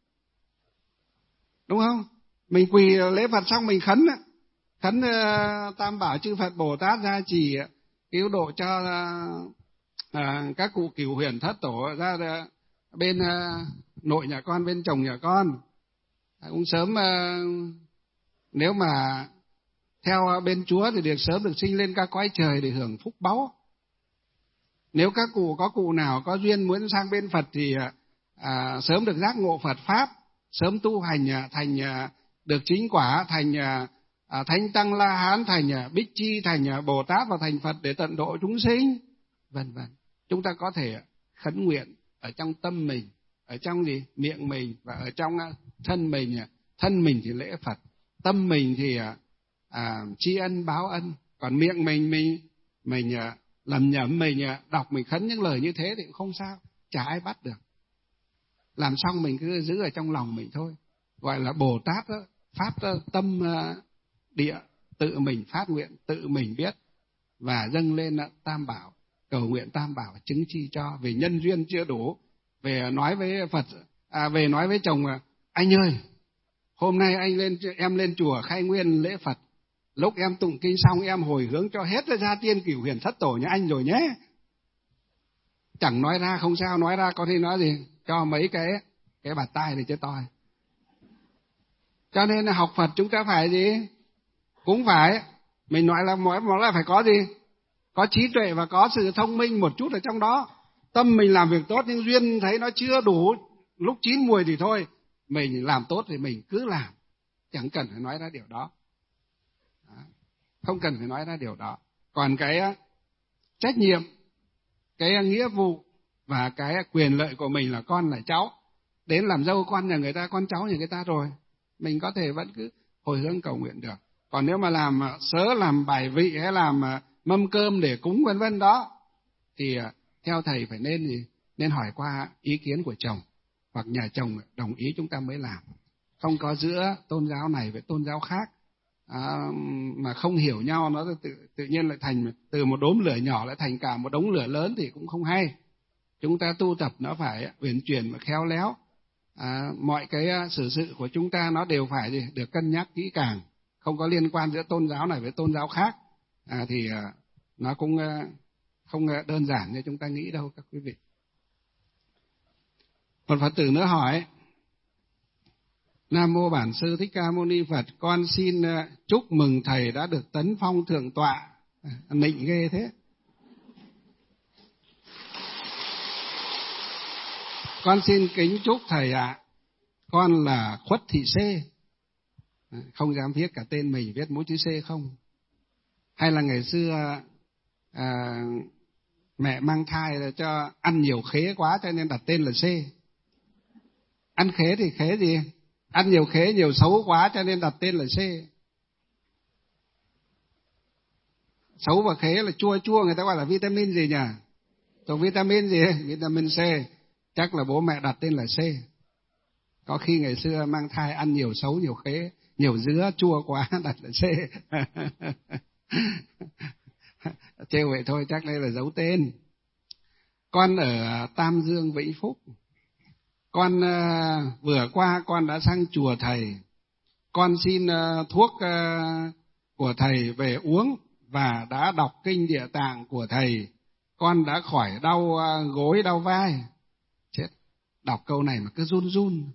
đúng không? Mình quỳ lễ Phật xong mình khấn Tam Bảo chư Phật Bồ Tát gia trì cứu độ cho các cụ cửu huyền thất tổ ra bên nội nhà con, bên chồng nhà con. Cũng sớm, nếu mà theo bên Chúa thì được sớm được sinh lên các cõi trời để hưởng phúc báu. Nếu các cụ có cụ nào có duyên muốn sang bên Phật thì sớm được giác ngộ Phật Pháp, sớm tu hành thành được chính quả, thành Thánh Tăng La Hán, thành Bích Chi, thành Bồ Tát và thành Phật để tận độ chúng sinh, vân vân. Chúng ta có thể khấn nguyện ở trong tâm mình, ở trong miệng mình và ở trong thân mình. Thân mình thì lễ Phật, tâm mình thì tri ân báo ân, còn miệng mình lầm nhầm, mình đọc, mình khấn những lời như thế thì cũng không sao, chả ai bắt được. Làm xong mình cứ giữ ở trong lòng mình thôi, gọi là Bồ Tát đó, phát tâm địa, tự mình phát nguyện, tự mình biết và dâng lên Tam Bảo, cầu nguyện Tam Bảo chứng chi cho. Vì nhân duyên chưa đủ, về nói với Phật, về nói với chồng: anh ơi, hôm nay em lên chùa khai nguyên lễ Phật, lúc em tụng kinh xong em hồi hướng cho hết ra tiên cửu huyền thất tổ nhà anh rồi nhé. Chẳng nói ra không sao, nói ra có thể nói gì, cho mấy cái bạt tai này cho toi. Cho nên là học Phật chúng ta phải gì? Cũng phải, mình nói là phải có gì? Có trí tuệ và có sự thông minh một chút ở trong đó. Tâm mình làm việc tốt nhưng duyên thấy nó chưa đủ, lúc chín mùi thì thôi. Mình làm tốt thì mình cứ làm, chẳng cần phải nói ra điều đó. Không cần phải nói ra điều đó. Còn cái trách nhiệm, cái nghĩa vụ và cái quyền lợi của mình là con là cháu, đến làm dâu con nhà người ta, con cháu nhà người ta rồi, mình có thể vẫn cứ hồi hướng cầu nguyện được. Còn nếu mà làm sớ, làm bài vị hay làm mâm cơm để cúng vân vân đó, thì theo thầy phải nên hỏi qua ý kiến của chồng, hoặc nhà chồng đồng ý chúng ta mới làm. Không có giữa tôn giáo này với tôn giáo khác mà không hiểu nhau, nó tự nhiên lại thành từ một đốm lửa nhỏ lại thành cả một đống lửa lớn thì cũng không hay. Chúng ta tu tập nó phải uyển chuyển và khéo léo. Mọi cái xử sự của chúng ta nó đều phải được cân nhắc kỹ càng, không có liên quan giữa tôn giáo này với tôn giáo khác, thì nó cũng không đơn giản như chúng ta nghĩ đâu các quý vị. Một Phật tử nữa hỏi: Nam mô Bản Sư Thích Ca Mâu Ni Phật, con xin chúc mừng thầy đã được tấn phong thượng tọa. Nịnh ghê thế. Con xin kính chúc thầy ạ. Con là Khuất Thị C. Không dám viết cả tên mình, viết mỗi chữ C không. Hay là ngày xưa mẹ mang thai là cho ăn nhiều khế quá cho nên đặt tên là C. Ăn khế thì khế gì? Ăn nhiều khế, nhiều xấu quá cho nên đặt tên là C. Xấu và khế là chua chua, người ta gọi là vitamin gì nhỉ? Thuộc vitamin gì? Vitamin C. Chắc là bố mẹ đặt tên là C. Có khi ngày xưa mang thai ăn nhiều xấu, nhiều khế, nhiều dứa chua quá đặt là C. Trêu vậy thôi, chắc đây là giấu tên. Con ở Tam Dương Vĩnh Phúc. Con vừa qua con đã sang chùa thầy. Con xin thuốc của thầy về uống và đã đọc kinh Địa Tạng của thầy. Con đã khỏi đau gối, đau vai. Chết, đọc câu này mà cứ run run.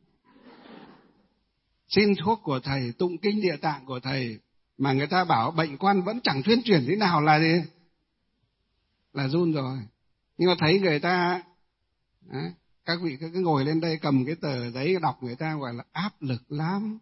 Xin thuốc của thầy, tụng kinh Địa Tạng của thầy, mà người ta bảo bệnh con vẫn chẳng thuyên chuyển thế nào là gì? Là run rồi. Nhưng mà thấy người ta, các vị cứ ngồi lên đây cầm cái tờ giấy đọc, người ta gọi là áp lực lắm.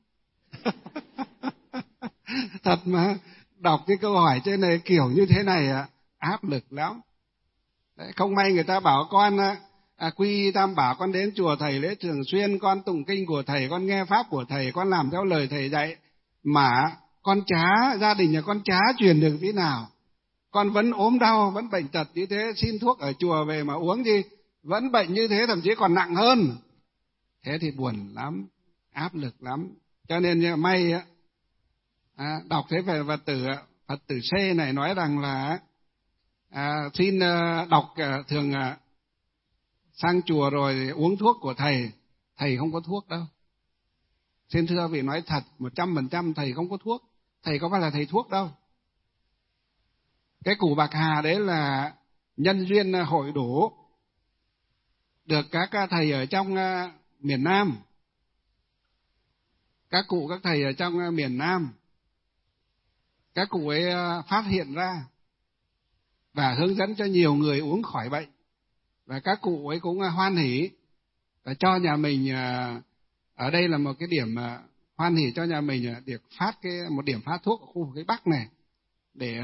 Thật mà, đọc cái câu hỏi trên này kiểu như thế này áp lực lắm. Đấy, không may người ta bảo con quy Tam Bảo, con đến chùa thầy lễ thường xuyên, con tụng kinh của thầy, con nghe pháp của thầy, con làm theo lời thầy dạy, mà con gia đình nhà con chả truyền được tí nào. Con vẫn ốm đau, vẫn bệnh tật như thế, xin thuốc ở chùa về mà uống gì, vẫn bệnh như thế, thậm chí còn nặng hơn. Thế thì buồn lắm, áp lực lắm. Cho nên may đọc thế về Phật tử C này nói rằng là xin đọc thường sang chùa rồi uống thuốc của thầy. Thầy không có thuốc đâu. Xin thưa vị nói thật, 100% thầy không có thuốc. Thầy có phải là thầy thuốc đâu. Cái củ bạc hà đấy là nhân duyên hội đủ, được các thầy ở trong miền Nam, các cụ các thầy ở trong miền Nam, các cụ ấy phát hiện ra và hướng dẫn cho nhiều người uống khỏi bệnh, và các cụ ấy cũng hoan hỉ và cho nhà mình ở đây là một cái điểm hoan hỉ cho nhà mình được phát một điểm phát thuốc ở khu vực cái Bắc này, để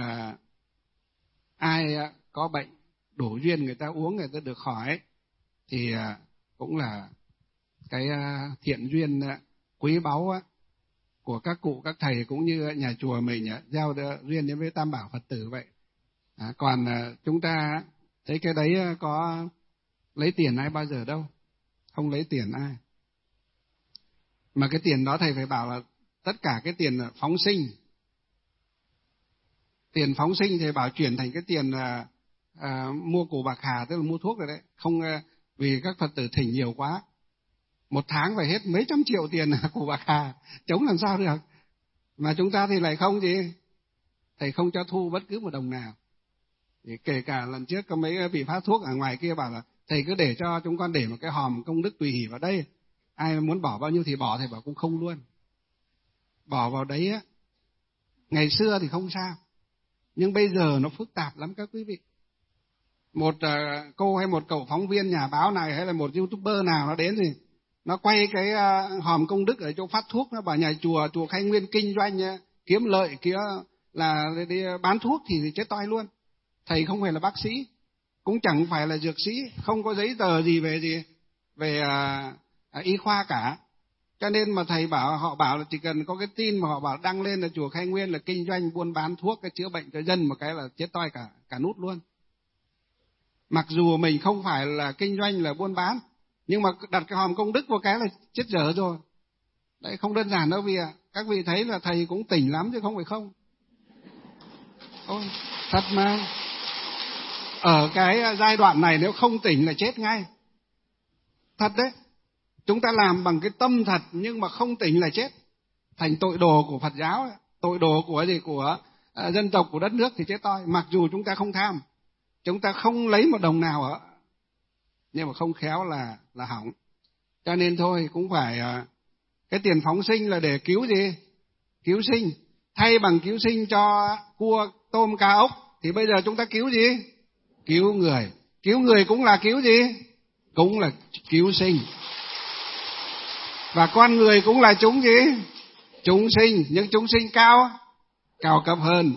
ai có bệnh đủ duyên người ta uống, người ta được khỏi, thì cũng là cái thiện duyên quý báu của các cụ các thầy cũng như nhà chùa mình giao duyên đến với Tam Bảo Phật tử vậy. Còn chúng ta thấy cái đấy có lấy tiền ai bao giờ đâu, không lấy tiền ai. Mà cái tiền đó thầy phải bảo là tất cả cái tiền phóng sinh. Tiền phóng sinh thầy bảo chuyển thành cái tiền mua củ bạc hà, tức là mua thuốc rồi đấy. Không, vì các Phật tử thỉnh nhiều quá, một tháng phải hết mấy trăm triệu tiền củ bạc hà, chống làm sao được. Mà chúng ta thì lại không gì, thầy không cho thu bất cứ một đồng nào. Thì kể cả lần trước có mấy vị phát thuốc ở ngoài kia bảo là thầy cứ để cho chúng con để một cái hòm công đức tùy hỷ vào đây, ai muốn bỏ bao nhiêu thì bỏ. Thầy bảo cũng không luôn, bỏ vào đấy á. Ngày xưa thì không sao, nhưng bây giờ nó phức tạp lắm các quý vị. Một cô hay một cậu phóng viên nhà báo này hay là một YouTuber nào nó đến thì nó quay cái hòm công đức ở chỗ phát thuốc, nó bảo nhà chùa Khai Nguyên kinh doanh kiếm lợi kia là đi bán thuốc thì chết toi luôn. Thầy không phải là bác sĩ, cũng chẳng phải là dược sĩ, không có giấy tờ gì về y khoa cả. Cho nên mà thầy bảo, họ bảo là chỉ cần có cái tin mà họ bảo đăng lên là chùa Khai Nguyên là kinh doanh buôn bán thuốc cái chữa bệnh cho dân, một cái là chết toi cả nút luôn. Mặc dù mình không phải là kinh doanh là buôn bán, nhưng mà đặt cái hòm công đức vào cái là chết dở rồi. Đấy, không đơn giản đâu. Vì các vị thấy là thầy cũng tỉnh lắm chứ không phải không. Ôi, thật mà. Ở cái giai đoạn này nếu không tỉnh là chết ngay. Thật đấy. Chúng ta làm bằng cái tâm thật nhưng mà không tỉnh là chết. Thành tội đồ của Phật giáo, tội đồ của gì, của dân tộc, của đất nước thì chết toi. Mặc dù chúng ta không tham, chúng ta không lấy một đồng nào ở, nhưng mà không khéo là hỏng. Cho nên thôi cũng phải cái tiền phóng sinh là để cứu gì? Cứu sinh. Thay bằng cứu sinh cho cua, tôm, cá, ốc thì bây giờ chúng ta cứu gì? Cứu người. Cứu người cũng là cứu gì? Cũng là cứu sinh. Và con người cũng là chúng gì? Chúng sinh, nhưng chúng sinh cao cấp hơn.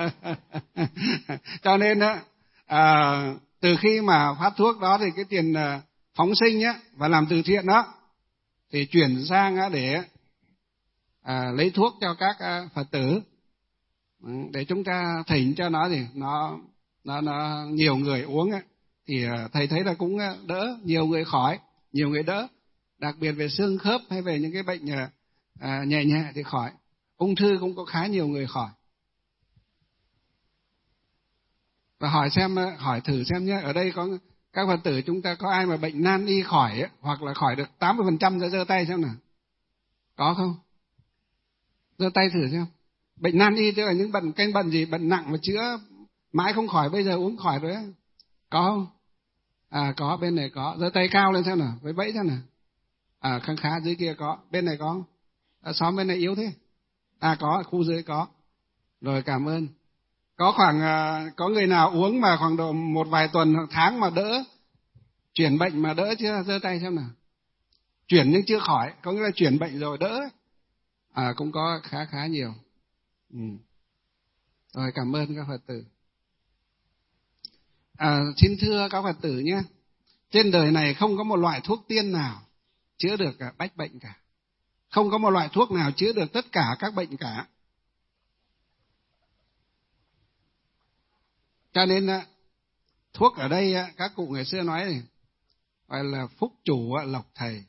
Cho nên từ khi mà phát thuốc đó thì cái tiền phóng sinh và làm từ thiện đó thì chuyển sang để lấy thuốc cho các Phật tử, để chúng ta thỉnh cho nó thì nó nhiều người uống thì thầy thấy là cũng đỡ, nhiều người khỏi, nhiều người đỡ, đặc biệt về xương khớp hay về những cái bệnh nhẹ nhẹ thì khỏi. Ung thư cũng có khá nhiều người khỏi. Và hỏi thử xem nhé, ở đây có các Phật tử chúng ta có ai mà bệnh nan y khỏi hoặc là khỏi được 80% ra giơ tay xem nào. Có không? Giơ tay thử xem. Bệnh nan y tức là những bệnh gì, bệnh nặng mà chữa mãi không khỏi, bây giờ uống khỏi rồi á. Có không? Có, bên này có. Giơ tay cao lên xem nào, với vẫy xem nào. Khá dưới kia có, bên này có. Xóm bên này yếu thế. Có, khu dưới có. Rồi, cảm ơn. Có có người nào uống mà khoảng độ một vài tuần hoặc tháng mà đỡ, chuyển bệnh mà đỡ chưa? Giơ tay xem nào. Chuyển nhưng chưa khỏi, có nghĩa là chuyển bệnh rồi đỡ. Cũng có khá nhiều. Rồi, cảm ơn các Phật tử. Xin thưa các Phật tử nhé, trên đời này không có một loại thuốc tiên nào chữa được bách bệnh cả. Không có một loại thuốc nào chữa được tất cả các bệnh cả. Cho nên thuốc ở đây các cụ ngày xưa nói này, gọi là phúc chủ lộc thầy.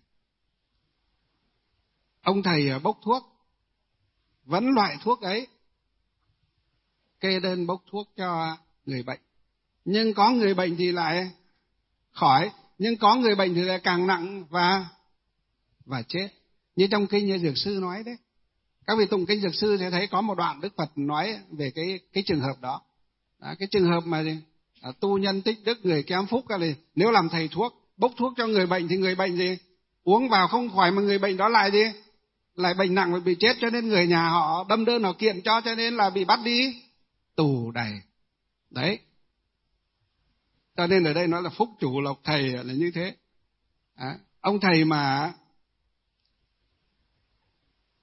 Ông thầy bốc thuốc, vẫn loại thuốc ấy, kê đơn bốc thuốc cho người bệnh. Nhưng có người bệnh thì lại khỏi, nhưng có người bệnh thì lại càng nặng và chết. Như trong kinh Dược Sư nói đấy. Các vị tụng kinh Dược Sư sẽ thấy có một đoạn Đức Phật nói về cái trường hợp đó. Cái trường hợp mà tu nhân tích đức, người kém phúc là nếu làm thầy thuốc, bốc thuốc cho người bệnh thì người bệnh gì? Uống vào không khỏi mà người bệnh đó lại gì? Lại bệnh nặng và bị chết, cho nên người nhà họ đâm đơn họ kiện cho nên là bị bắt đi tù đầy. Đấy. Cho nên ở đây nói là phúc chủ lộc thầy là như thế. Ông thầy mà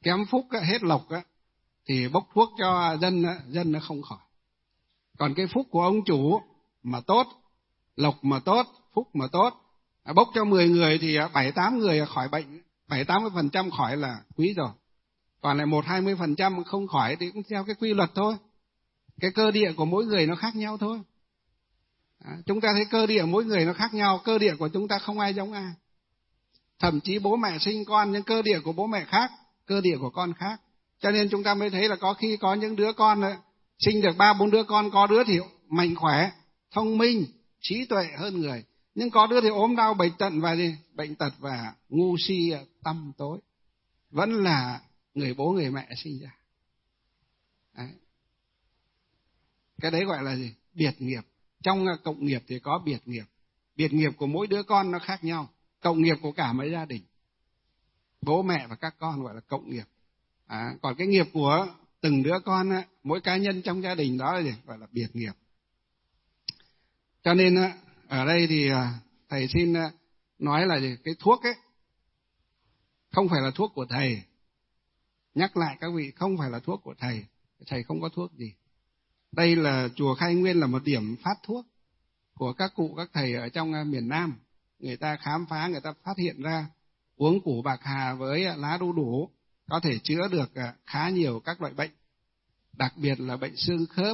kém phúc hết lộc thì bốc thuốc cho dân nó không khỏi. Còn cái phúc của ông chủ mà tốt, lộc mà tốt, phúc mà tốt, bốc cho 10 người thì 7-8 người khỏi bệnh, 70-80% khỏi là quý rồi. Còn lại 1-20% không khỏi thì cũng theo cái quy luật thôi. Cái cơ địa của mỗi người nó khác nhau thôi. Chúng ta thấy cơ địa mỗi người nó khác nhau, cơ địa của chúng ta không ai giống ai. Thậm chí bố mẹ sinh con nhưng cơ địa của bố mẹ khác, cơ địa của con khác. Cho nên chúng ta mới thấy là có khi có những đứa con sinh được 3-4 đứa con, có đứa thì mạnh khỏe, thông minh, trí tuệ hơn người. Nhưng có đứa thì ốm đau bệnh tật và ngu si tăm tối. Vẫn là người bố người mẹ sinh ra. Đấy. Cái đấy gọi là gì? Biệt nghiệp. Trong cộng nghiệp thì có biệt nghiệp. Biệt nghiệp của mỗi đứa con nó khác nhau. Cộng nghiệp của cả mấy gia đình, bố mẹ và các con gọi là cộng nghiệp. Còn cái nghiệp của từng đứa con, mỗi cá nhân trong gia đình đó là gì? Gọi là biệt nghiệp. Cho nên ở đây thì thầy xin nói là gì? Cái thuốc ấy không phải là thuốc của thầy. Nhắc lại các vị, không phải là thuốc của thầy. Thầy không có thuốc gì. Đây là chùa Khai Nguyên là một điểm phát thuốc của các cụ các thầy ở trong miền Nam. Người ta khám phá, người ta phát hiện ra uống củ bạc hà với lá đu đủ có thể chữa được khá nhiều các loại bệnh, đặc biệt là bệnh xương khớp,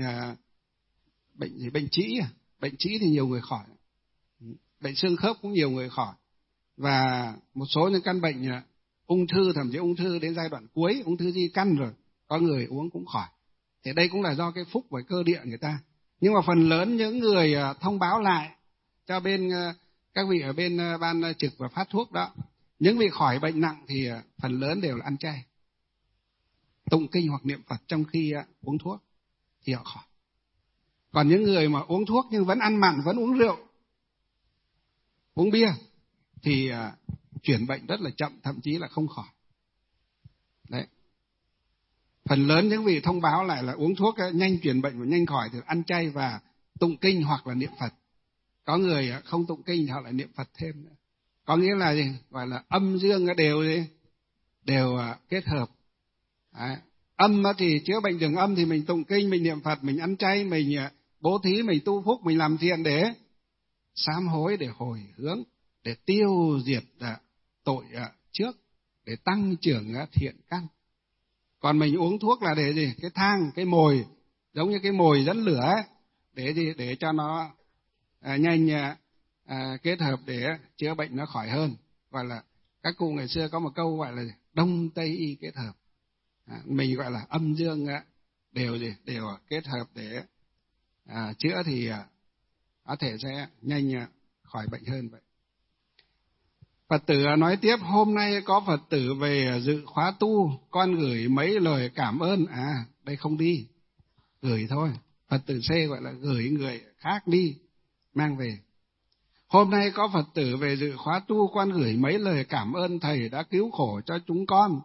bệnh trĩ. Bệnh trĩ thì nhiều người khỏi, bệnh xương khớp cũng nhiều người khỏi, và một số những căn bệnh ung thư, thậm chí ung thư đến giai đoạn cuối, ung thư di căn rồi, có người uống cũng khỏi. Thì đây cũng là do cái phúc và cơ địa người ta. Nhưng mà phần lớn những người thông báo lại cho các vị ở bên ban trực và phát thuốc đó, những vị khỏi bệnh nặng thì phần lớn đều là ăn chay, tụng kinh hoặc niệm Phật trong khi uống thuốc thì họ khỏi. Còn những người mà uống thuốc nhưng vẫn ăn mặn, vẫn uống rượu, uống bia thì chuyển bệnh rất là chậm, thậm chí là không khỏi. Đấy. Phần lớn những vị thông báo lại là uống thuốc nhanh chuyển bệnh và nhanh khỏi thì ăn chay và tụng kinh hoặc là niệm Phật. Có người không tụng kinh thì họ lại niệm Phật thêm nữa. Có nghĩa là gì? Gọi là âm dương đều kết hợp. Đấy. Âm thì chữa bệnh đường âm thì mình tụng kinh, mình niệm Phật, mình ăn chay, mình bố thí, mình tu phúc, mình làm thiện để sám hối, để hồi hướng, để tiêu diệt tội trước, để tăng trưởng thiện căn. Còn mình uống thuốc là để gì? Cái thang, cái mồi, giống như cái mồi dẫn lửa ấy, để gì? Để cho nó nhanh kết hợp để chữa bệnh nó khỏi hơn. Gọi là các cụ ngày xưa có một câu gọi là đông tây y kết hợp. Mình gọi là âm dương đều kết hợp để chữa thì có thể sẽ nhanh khỏi bệnh hơn vậy. Phật tử nói tiếp, hôm nay có Phật tử về dự khóa tu, con gửi mấy lời cảm ơn. Đây không đi, gửi thôi. Phật tử C gọi là gửi người khác đi, mang về. Hôm nay có Phật tử về dự khóa tu, con gửi mấy lời cảm ơn thầy đã cứu khổ cho chúng con.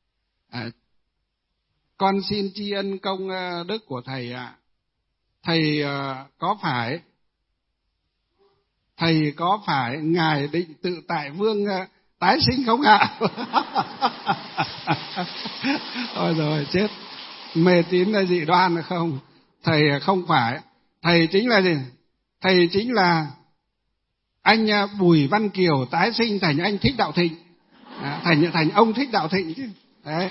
Con xin tri ân công đức của thầy ạ. Thầy có phải ngài định tự tại vương tái sinh không ạ? Ôi rồi chết, mê tín là dị đoan không? Thầy không phải, thầy chính là gì? Thầy chính là anh Bùi Văn Kiều tái sinh thành anh Thích Đạo Thịnh, thành ông Thích Đạo Thịnh chứ. Đấy.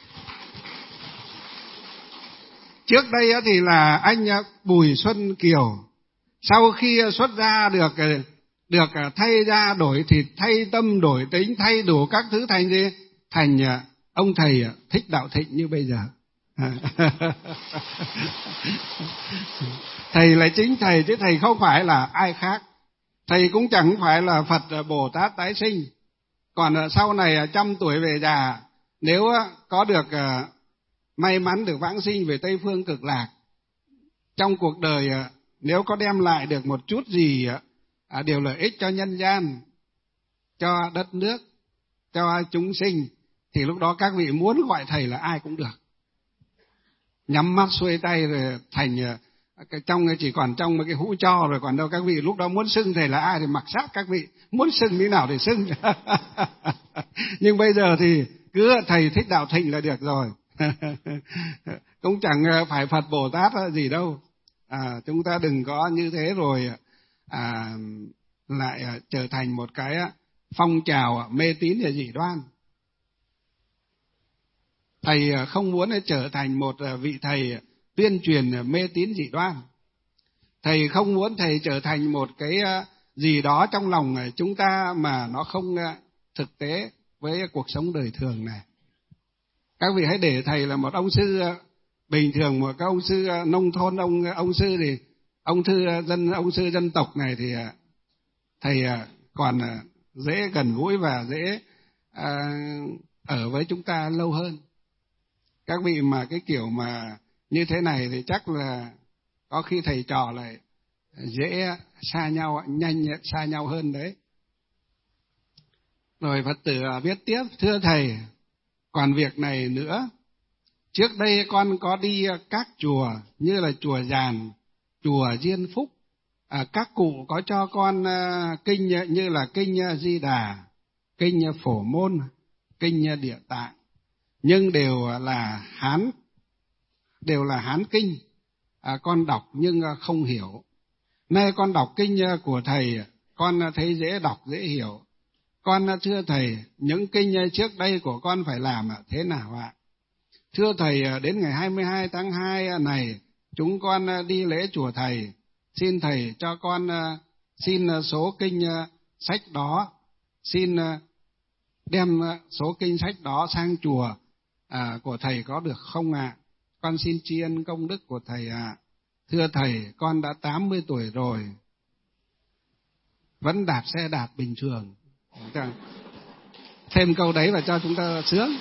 Trước đây thì là anh Bùi Xuân Kiều, sau khi xuất gia được thay da đổi thịt, thay tâm đổi tính, thay đủ các thứ thành gì? Thành ông thầy Thích Đạo Thịnh như bây giờ. Thầy là chính thầy chứ thầy không phải là ai khác. Thầy cũng chẳng phải là Phật Bồ Tát tái sinh. Còn sau này 100 tuổi về già, nếu có được may mắn được vãng sinh về Tây Phương Cực Lạc, trong cuộc đời nếu có đem lại được một chút gì điều lợi ích cho nhân gian, cho đất nước, cho chúng sinh, thì lúc đó các vị muốn gọi thầy là ai cũng được. Nhắm mắt xuôi tay rồi thành chỉ còn trong cái hũ tro rồi, còn đâu các vị lúc đó muốn xưng thầy là ai thì mặc xác các vị, muốn xưng thế nào thì xưng. Nhưng bây giờ thì cứ thầy Thích Đạo Thịnh là được rồi. Cũng chẳng phải Phật Bồ Tát gì đâu. Chúng ta đừng có như thế rồi lại trở thành một cái phong trào mê tín và dị đoan. Thầy không muốn trở thành một vị thầy tuyên truyền mê tín dị đoan. Thầy không muốn thầy trở thành một cái gì đó trong lòng chúng ta mà nó không thực tế với cuộc sống đời thường này. Các vị hãy để thầy là một ông sư bình thường, một cái ông sư nông thôn, ông sư thì ông sư dân tộc này thì thầy còn dễ gần gũi và dễ ở với chúng ta lâu hơn. Các vị mà cái kiểu mà như thế này thì chắc là có khi thầy trò lại dễ xa nhau, nhanh xa nhau hơn đấy. Rồi Phật tử viết tiếp: thưa thầy, còn việc này nữa. Trước đây con có đi các chùa như là chùa Giàn, chùa Diên Phúc. Các cụ có cho con kinh như là kinh Di Đà, kinh Phổ Môn, kinh Địa Tạng, nhưng đều là Hán kinh. Con đọc nhưng không hiểu. Nay con đọc kinh của thầy, con thấy dễ đọc dễ hiểu. Con thưa thầy, những kinh trước đây của con phải làm thế nào ạ? Thưa thầy, đến ngày 22 tháng 2 này, chúng con đi lễ chùa thầy. Xin thầy cho con xin số kinh sách đó, xin đem số kinh sách đó sang chùa của thầy có được không ạ? Con xin tri ân công đức của thầy ạ. Thưa thầy, con đã 80 tuổi rồi, vẫn đạp xe đạp bình thường. Thêm câu đấy và cho chúng ta sướng.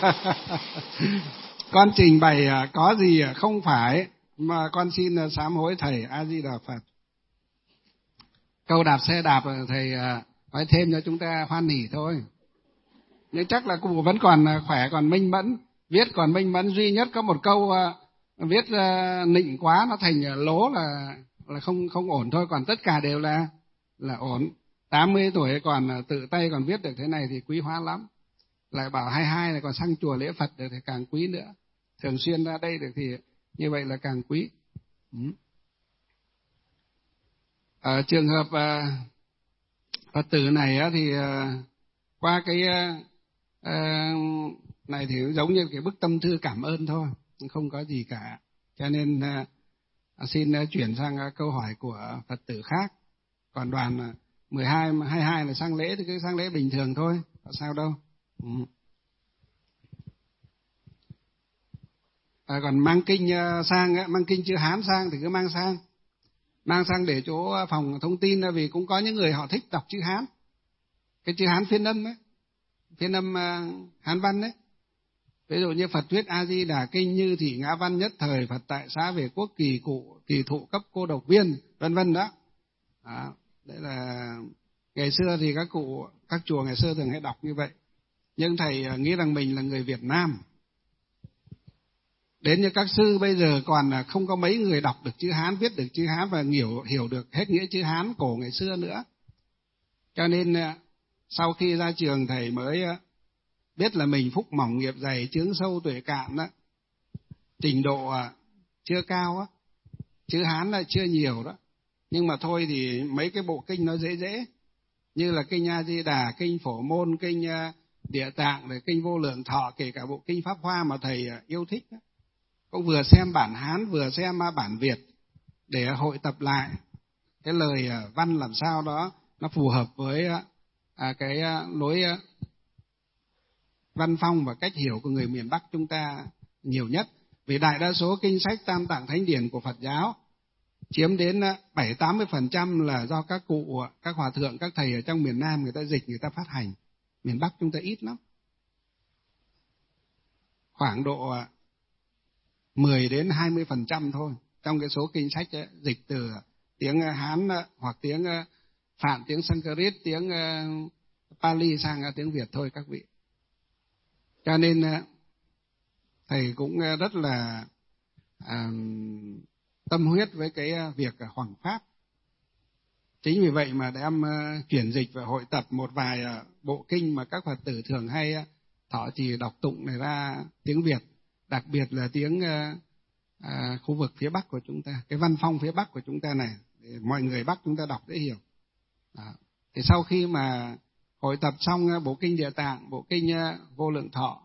Con trình bày có gì không phải, mà con xin sám hối thầy. A Di Đà Phật. Câu đạp xe đạp thầy nói thêm cho chúng ta hoan hỉ thôi. Nhưng chắc là cụ vẫn còn khỏe, còn minh mẫn, viết còn minh mẫn. Duy nhất có một câu viết nịnh quá, nó thành lố là không ổn thôi, còn tất cả đều là ổn. 80 tuổi còn tự tay còn viết được thế này thì quý hóa lắm. Lại bảo 22 là còn sang chùa lễ Phật được thì càng quý nữa. Thường xuyên ra đây được thì như vậy là càng quý. Trường hợp Phật tử này thì qua cái này thì giống như cái bức tâm thư cảm ơn thôi, không có gì cả. Cho nên xin chuyển sang câu hỏi của Phật tử khác. Còn đoàn 12, 22 là sang lễ thì cứ sang lễ bình thường thôi, có sao đâu. Còn mang kinh sang, mang kinh chữ Hán sang thì cứ mang sang để chỗ phòng thông tin, vì cũng có những người họ thích đọc chữ Hán, cái chữ Hán phiên âm ấy, phiên âm Hán văn đấy. Ví dụ như Phật thuyết A Di Đà kinh như thị ngã văn nhất thời, Phật tại xã về quốc kỳ thụ cấp cô độc viên, vân vân đó. Đấy là ngày xưa thì các chùa ngày xưa thường hay đọc như vậy. Nhưng thầy nghĩ rằng mình là người Việt Nam. Đến như các sư bây giờ còn không có mấy người đọc được chữ Hán, viết được chữ Hán và hiểu được hết nghĩa chữ Hán cổ ngày xưa nữa. Cho nên sau khi ra trường thầy mới biết là mình phúc mỏng nghiệp dày, chướng sâu tuệ cạn đó, trình độ chưa cao á, chữ Hán là chưa nhiều đó. Nhưng mà thôi thì mấy cái bộ kinh nó dễ, như là kinh A Di Đà, kinh Phổ Môn, kinh Địa Tạng, rồi kinh Vô Lượng Thọ, kể cả bộ kinh Pháp Hoa mà thầy yêu thích đó. Cũng vừa xem bản Hán vừa xem bản Việt để hội tập lại cái lời văn làm sao đó nó phù hợp với cái lối văn phong và cách hiểu của người miền Bắc chúng ta nhiều nhất. Vì đại đa số kinh sách Tam Tạng Thánh Điển của Phật giáo chiếm đến 70-80% là do các cụ, các hòa thượng, các thầy ở trong miền Nam người ta dịch, người ta phát hành. Miền Bắc chúng ta ít lắm. Khoảng độ 10-20% thôi trong cái số kinh sách ấy, dịch từ tiếng Hán hoặc tiếng Phạn, tiếng Sanskrit, tiếng Pali sang tiếng Việt thôi các vị. Cho nên thầy cũng rất là tâm huyết với cái việc hoằng pháp. Chính vì vậy mà đem chuyển dịch và hội tập một vài bộ kinh mà các Phật tử thường hay thọ trì đọc tụng này ra tiếng Việt, đặc biệt là tiếng khu vực phía Bắc của chúng ta, cái văn phong phía Bắc của chúng ta này, để mọi người Bắc chúng ta đọc dễ hiểu. Đó. Thì sau khi mà hội tập xong bộ kinh Địa Tạng, bộ kinh Vô Lượng Thọ,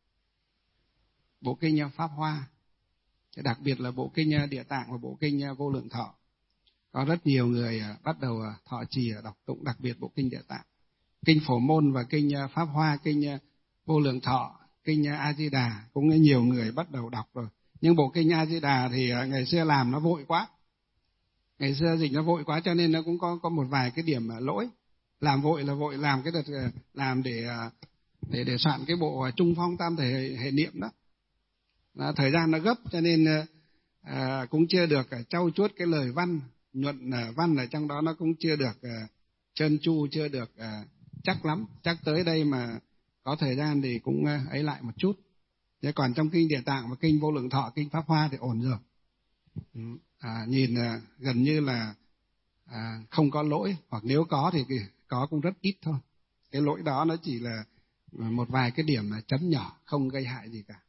bộ kinh Pháp Hoa, đặc biệt là bộ kinh Địa Tạng và bộ kinh Vô Lượng Thọ, có rất nhiều người bắt đầu thọ trì đọc tụng, đặc biệt bộ kinh Địa Tạng. Kinh Phổ Môn và kinh Pháp Hoa, kinh Vô Lượng Thọ, kinh A Di Đà cũng nhiều người bắt đầu đọc rồi. Nhưng bộ kinh A Di Đà thì ngày xưa làm nó vội quá, ngày xưa dịch nó vội quá, cho nên nó cũng có một vài cái điểm lỗi. Làm vội là vội, làm cái đợt làm để soạn cái bộ Trung Phong Tam Thể Hệ Niệm đó. Thời gian nó gấp cho nên cũng chưa được trau chuốt cái lời văn, nhuận văn ở trong đó nó cũng chưa được trơn tru, chưa được chắc lắm. Chắc tới đây mà có thời gian thì cũng ấy lại một chút. Thế còn trong kinh Địa Tạng và kinh Vô Lượng Thọ, kinh Pháp Hoa thì ổn rồi. Nhìn gần như là không có lỗi, hoặc nếu có thì có cũng rất ít thôi. Cái lỗi đó nó chỉ là một vài cái điểm là chấm nhỏ, không gây hại gì cả.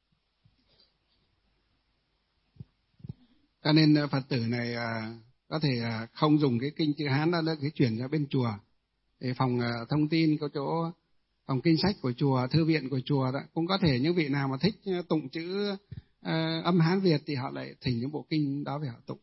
Cho nên Phật tử này có thể không dùng cái kinh chữ Hán đó, cái chuyển ra bên chùa. Thì phòng thông tin có chỗ, phòng kinh sách của chùa, thư viện của chùa đó, cũng có thể những vị nào mà thích tụng chữ âm Hán Việt thì họ lại thỉnh những bộ kinh đó về họ tụng.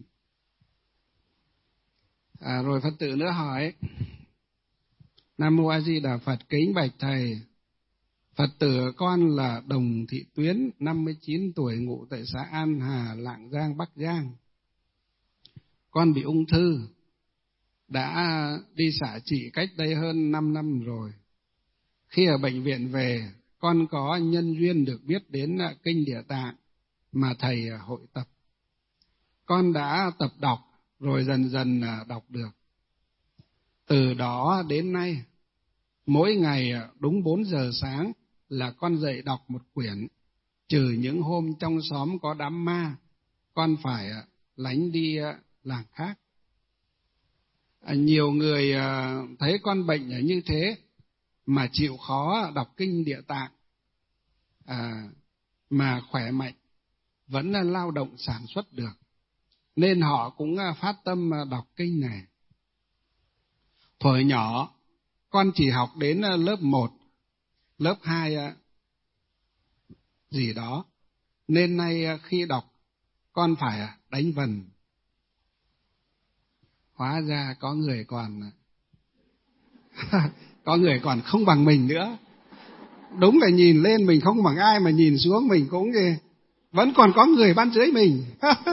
Rồi Phật tử nữa hỏi: Nam Mô A Di Đà Phật, kính bạch thầy, Phật tử con là Đồng Thị Tuyến, 59 tuổi, ngụ tại xã An Hà, Lạng Giang, Bắc Giang. Con bị ung thư, đã đi xạ trị cách đây hơn 5 năm rồi. Khi ở bệnh viện về, con có nhân duyên được biết đến kinh Địa Tạng mà thầy hội tập. Con đã tập đọc rồi dần dần đọc được. Từ đó đến nay, mỗi ngày đúng 4 giờ sáng là con dậy đọc một quyển, trừ những hôm trong xóm có đám ma, con phải lánh đi làng khác. Nhiều người thấy con bệnh như thế mà chịu khó đọc kinh Địa Tạng, mà khỏe mạnh, vẫn lao động sản xuất được, nên họ cũng phát tâm đọc kinh này. Thuở nhỏ, con chỉ học đến lớp 1, lớp 2 gì đó, nên nay khi đọc, con phải đánh vần. Hóa ra có người còn có người còn không bằng mình nữa. Đúng là nhìn lên mình không bằng ai, mà nhìn xuống mình cũng vẫn còn có người ban dưới mình.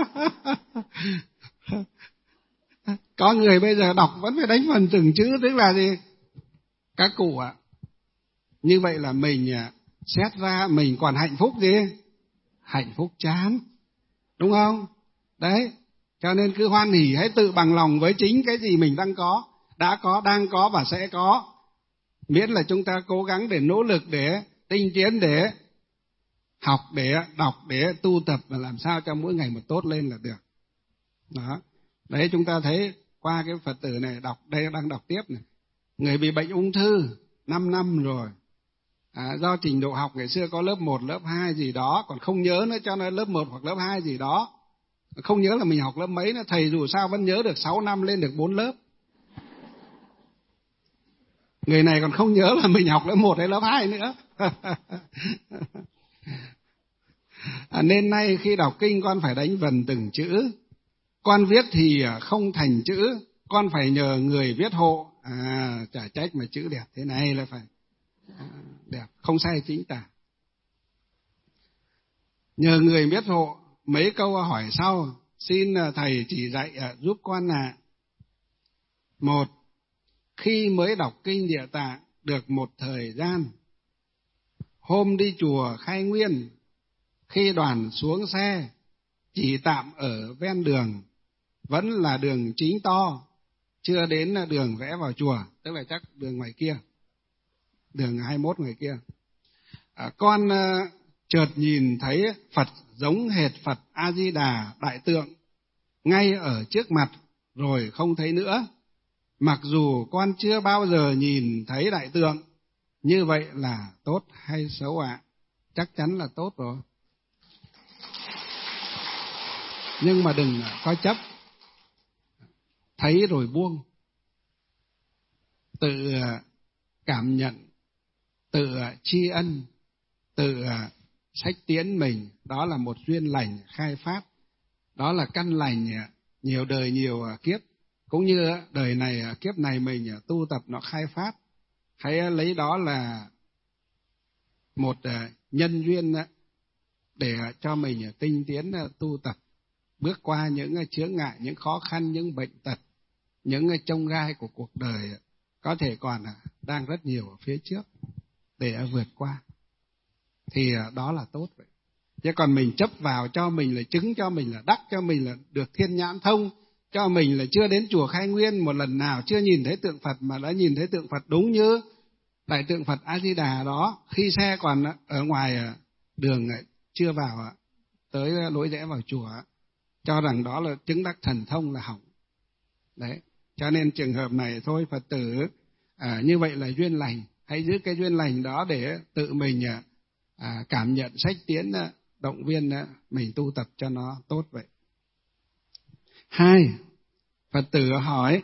Có người bây giờ đọc vẫn phải đánh vần từng chữ, tức là gì? Các cụ ạ, như vậy là mình xét ra mình còn hạnh phúc gì? Hạnh phúc chán, đúng không? Đấy, cho nên cứ hoan hỉ, hãy tự bằng lòng với chính cái gì mình đang có, đang có và sẽ có. Miễn là chúng ta cố gắng để nỗ lực, để tinh tiến, để học, để đọc, để tu tập, và làm sao cho mỗi ngày một tốt lên là được. Đó. Đấy, chúng ta thấy qua cái Phật tử này đọc, đây đang đọc tiếp này. Người bị bệnh ung thư 5 năm rồi. Do trình độ học ngày xưa có lớp 1, lớp 2 gì đó, còn không nhớ nữa, cho nên lớp 1 hoặc lớp 2 gì đó. Không nhớ là mình học lớp mấy nữa, thầy dù sao vẫn nhớ được 6 năm lên được 4 lớp. Người này còn không nhớ là mình học lớp 1 hay lớp 2 nữa. Nên nay khi đọc kinh con phải đánh vần từng chữ. Con viết thì không thành chữ, con phải nhờ người viết hộ. Chả trách mà chữ đẹp thế này là phải đẹp, không sai chính tả. Nhờ người viết hộ. Mấy câu hỏi sau xin thầy chỉ dạy giúp con ạ. 1. Khi mới đọc kinh Địa Tạng được một thời gian, hôm đi chùa Khai Nguyên, khi đoàn xuống xe chỉ tạm ở ven đường, vẫn là đường chính to, chưa đến đường rẽ vào chùa, tức là chắc đường ngoài kia, đường 21 ngoài kia. Con chợt nhìn thấy Phật giống hệt Phật A Di Đà đại tượng ngay ở trước mặt, rồi không thấy nữa. Mặc dù con chưa bao giờ nhìn thấy đại tượng, Như vậy là tốt hay xấu ạ? Chắc chắn là tốt rồi. Nhưng mà đừng có chấp, thấy rồi buông, tự cảm nhận, tự tri ân, tự xách tiến mình, đó là một duyên lành khai phát, đó là căn lành nhiều đời nhiều kiếp, cũng như đời này kiếp này mình tu tập nó khai phát. Hãy lấy đó là một nhân duyên để cho mình tinh tiến tu tập, bước qua những chướng ngại, những khó khăn, những bệnh tật, những chông gai của cuộc đời có thể còn đang rất nhiều ở phía trước để vượt qua. Thì đó là tốt vậy. Chứ còn mình chấp vào cho mình là chứng, cho mình là đắc, cho mình là được thiên nhãn thông, cho mình là chưa đến chùa Khai Nguyên một lần nào chưa nhìn thấy tượng Phật mà đã nhìn thấy tượng Phật đúng như tại tượng Phật A Di Đà đó, khi xe còn ở ngoài đường chưa vào tới lối rẽ vào chùa, cho rằng đó là chứng đắc thần thông là hỏng. Đấy, cho nên trường hợp này thôi Phật tử như vậy là duyên lành, hãy giữ cái duyên lành đó để tự mình cảm nhận, xách tiến, động viên mình tu tập cho nó tốt vậy. 2. Phật tử hỏi: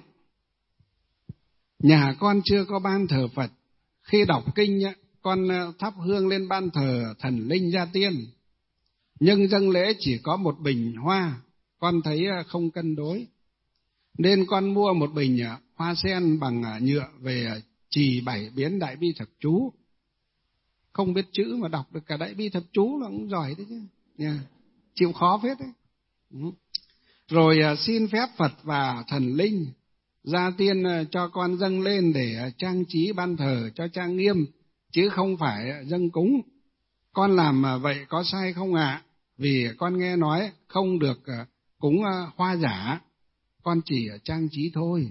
nhà con chưa có ban thờ Phật, khi đọc kinh con thắp hương lên ban thờ thần linh gia tiên, nhưng dâng lễ chỉ có một bình hoa, con thấy không cân đối, nên con mua một bình hoa sen bằng nhựa về trì 7 biến Đại Bi Thập Chú. Không biết chữ mà đọc được cả Đại Bi Thập Chú là cũng giỏi đấy chứ, chịu khó phết đấy. Rồi xin phép Phật và thần linh gia tiên cho con dâng lên để trang trí ban thờ cho trang nghiêm, chứ không phải dâng cúng. Con làm vậy có sai không ạ? Vì con nghe nói không được cúng hoa giả, con chỉ trang trí thôi.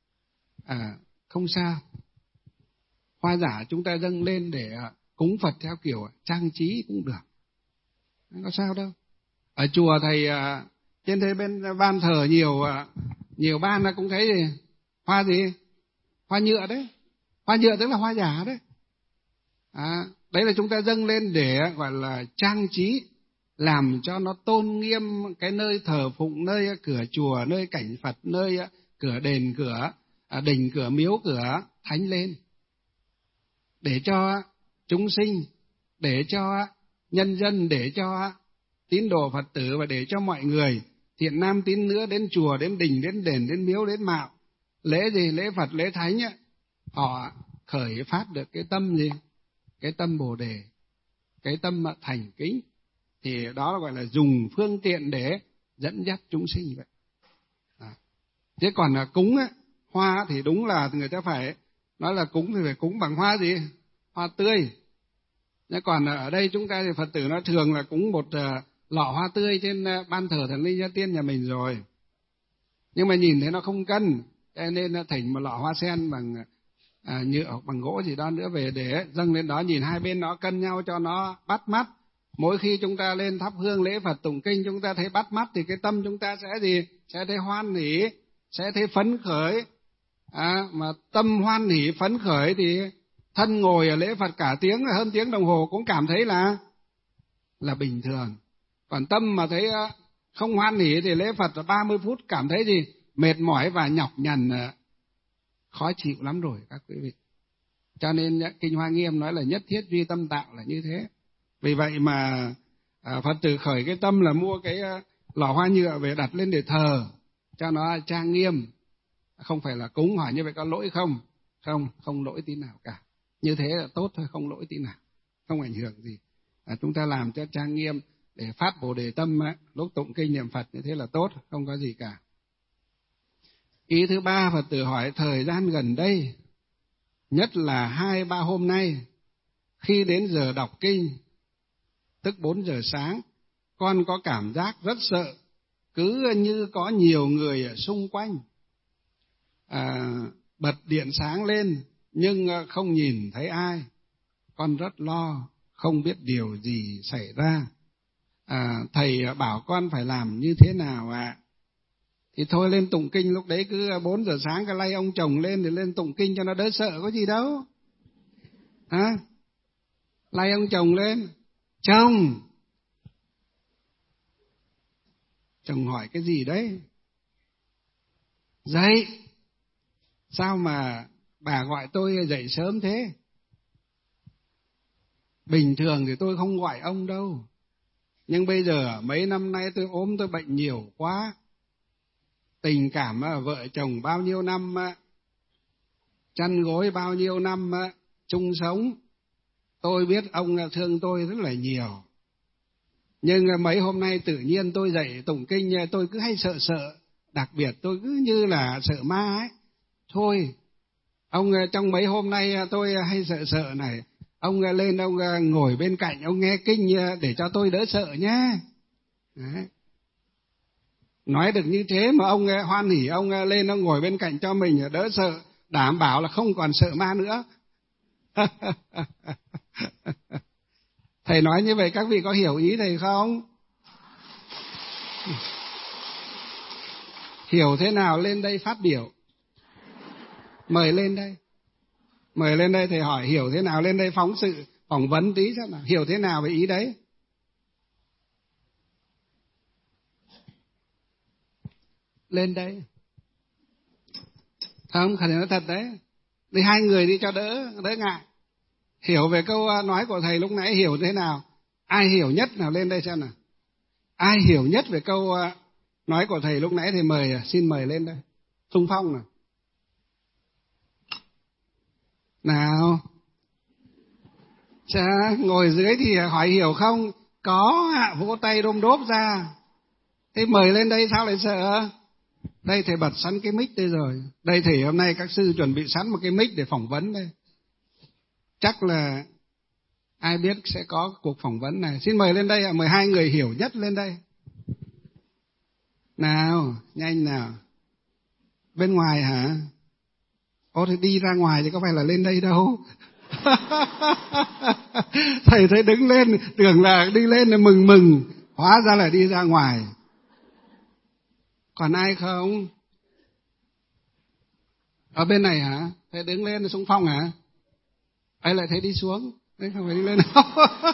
Không sao. Hoa giả chúng ta dâng lên để cúng Phật theo kiểu trang trí cũng được, không có sao đâu. Ở chùa thầy trên thế bên ban thờ nhiều ban là cũng thấy gì? Hoa gì? Hoa nhựa đấy. Hoa nhựa tức là hoa giả đấy. Đấy là chúng ta dâng lên để gọi là trang trí, làm cho nó tôn nghiêm cái nơi thờ phụng, nơi cửa chùa, nơi cảnh Phật, nơi cửa đền, cửa đình, cửa miếu, cửa thánh lên, để cho chúng sinh, để cho nhân dân, để cho tín đồ Phật tử và để cho mọi người thiện nam tín nữ đến chùa, đến đình, đến đền, đến miếu, đến mạo lễ gì, lễ Phật, lễ thánh họ khởi phát được cái tâm gì? Cái tâm Bồ Đề, cái tâm thành kính, thì đó gọi là dùng phương tiện để dẫn dắt chúng sinh vậy. Thế còn cúng hoa thì đúng là người ta phải nói là cúng thì phải cúng bằng hoa gì? Hoa tươi. Thế còn ở đây chúng ta thì Phật tử nó thường là cúng một lọ hoa tươi trên ban thờ thần linh gia tiên nhà mình rồi, nhưng mà nhìn thấy nó không cân, cho nên thỉnh một lọ hoa sen bằng nhựa, bằng gỗ gì đó nữa về để dâng lên đó, nhìn hai bên nó cân nhau cho nó bắt mắt. Mỗi khi chúng ta lên thắp hương lễ Phật tụng kinh, chúng ta thấy bắt mắt thì cái tâm chúng ta sẽ gì? Sẽ thấy hoan hỉ, sẽ thấy phấn khởi. Mà tâm hoan hỉ phấn khởi thì thân ngồi ở lễ Phật cả tiếng, hơn tiếng đồng hồ cũng cảm thấy là bình thường. Còn tâm mà thấy không hoan hỉ thì lễ Phật là 30 phút cảm thấy gì? Mệt mỏi và nhọc nhằn, khó chịu lắm rồi các quý vị. Cho nên Kinh Hoa Nghiêm nói là nhất thiết duy tâm tạo là như thế. Vì vậy mà Phật tử khởi cái tâm là mua cái lọ hoa nhựa về đặt lên để thờ cho nó trang nghiêm, không phải là cúng. Hỏi như vậy có lỗi không? Không lỗi tí nào cả. Như thế là tốt thôi, không lỗi tí nào, không ảnh hưởng gì. Chúng ta làm cho trang nghiêm để phát Bồ Đề tâm lúc tụng kinh niệm Phật như thế là tốt, không có gì cả. Ý thứ ba, Phật tử hỏi thời gian gần đây, nhất là 2-3 hôm nay, khi đến giờ đọc kinh, tức 4 giờ sáng, con có cảm giác rất sợ, cứ như có nhiều người ở xung quanh. Bật điện sáng lên nhưng không nhìn thấy ai. Con rất lo, không biết điều gì xảy ra. Thầy bảo con phải làm như thế nào ạ? Thì thôi lên tụng kinh, lúc đấy cứ 4 giờ sáng cái lay ông chồng lên thì lên tụng kinh cho nó đỡ sợ, có gì đâu. Hả? Lay ông chồng lên. Chồng hỏi cái gì đấy? Dậy. Sao mà bà gọi tôi dậy sớm thế? Bình thường thì tôi không gọi ông đâu. Nhưng bây giờ mấy năm nay tôi ốm, tôi bệnh nhiều quá. Tình cảm vợ chồng bao nhiêu năm, chăn gối bao nhiêu năm chung sống. Tôi biết ông thương tôi rất là nhiều. Nhưng mấy hôm nay tự nhiên tôi dậy tụng kinh, tôi cứ hay sợ sợ. Đặc biệt tôi cứ như là sợ ma ấy. Thôi, ông trong mấy hôm nay tôi hay sợ sợ này. Ông lên, ông ngồi bên cạnh, ông nghe kinh để cho tôi đỡ sợ nhé. Đấy. Nói được như thế mà ông hoan hỉ, ông lên, ông ngồi bên cạnh cho mình đỡ sợ. Đảm bảo là không còn sợ ma nữa. Thầy nói như vậy các vị có hiểu ý thầy không? Hiểu thế nào lên đây phát biểu. Mời lên đây. Mời lên đây thầy hỏi hiểu thế nào, lên đây phóng sự, phỏng vấn tí xem nào. Hiểu thế nào về ý đấy? Lên đây. Không, khả năng nói thật đấy. Đi hai người đi cho đỡ ngại. Hiểu về câu nói của thầy lúc nãy hiểu thế nào? Ai hiểu nhất nào lên đây xem nào. Ai hiểu nhất về câu nói của thầy lúc nãy thì xin mời lên đây. Xung phong nào. Nào. Chà, ngồi dưới thì hỏi hiểu không? Có ạ, vỗ tay đôm đốp ra. Thế mời lên đây sao lại sợ? Đây thầy bật sẵn cái mic đây rồi. Đây thầy hôm nay các sư chuẩn bị sẵn một cái mic để phỏng vấn đây. Chắc là ai biết sẽ có cuộc phỏng vấn này. Xin mời lên đây ạ, mời hai người hiểu nhất lên đây. Nào, nhanh nào. Bên ngoài hả? Ô thì đi ra ngoài thì có phải là lên đây đâu. Thầy thấy đứng lên, tưởng là đi lên là mừng, hóa ra là đi ra ngoài. Còn ai không? Ở bên này hả? Thầy đứng lên xung phong hả? Ấy lại thấy đi xuống. Đấy không phải đi lên đâu.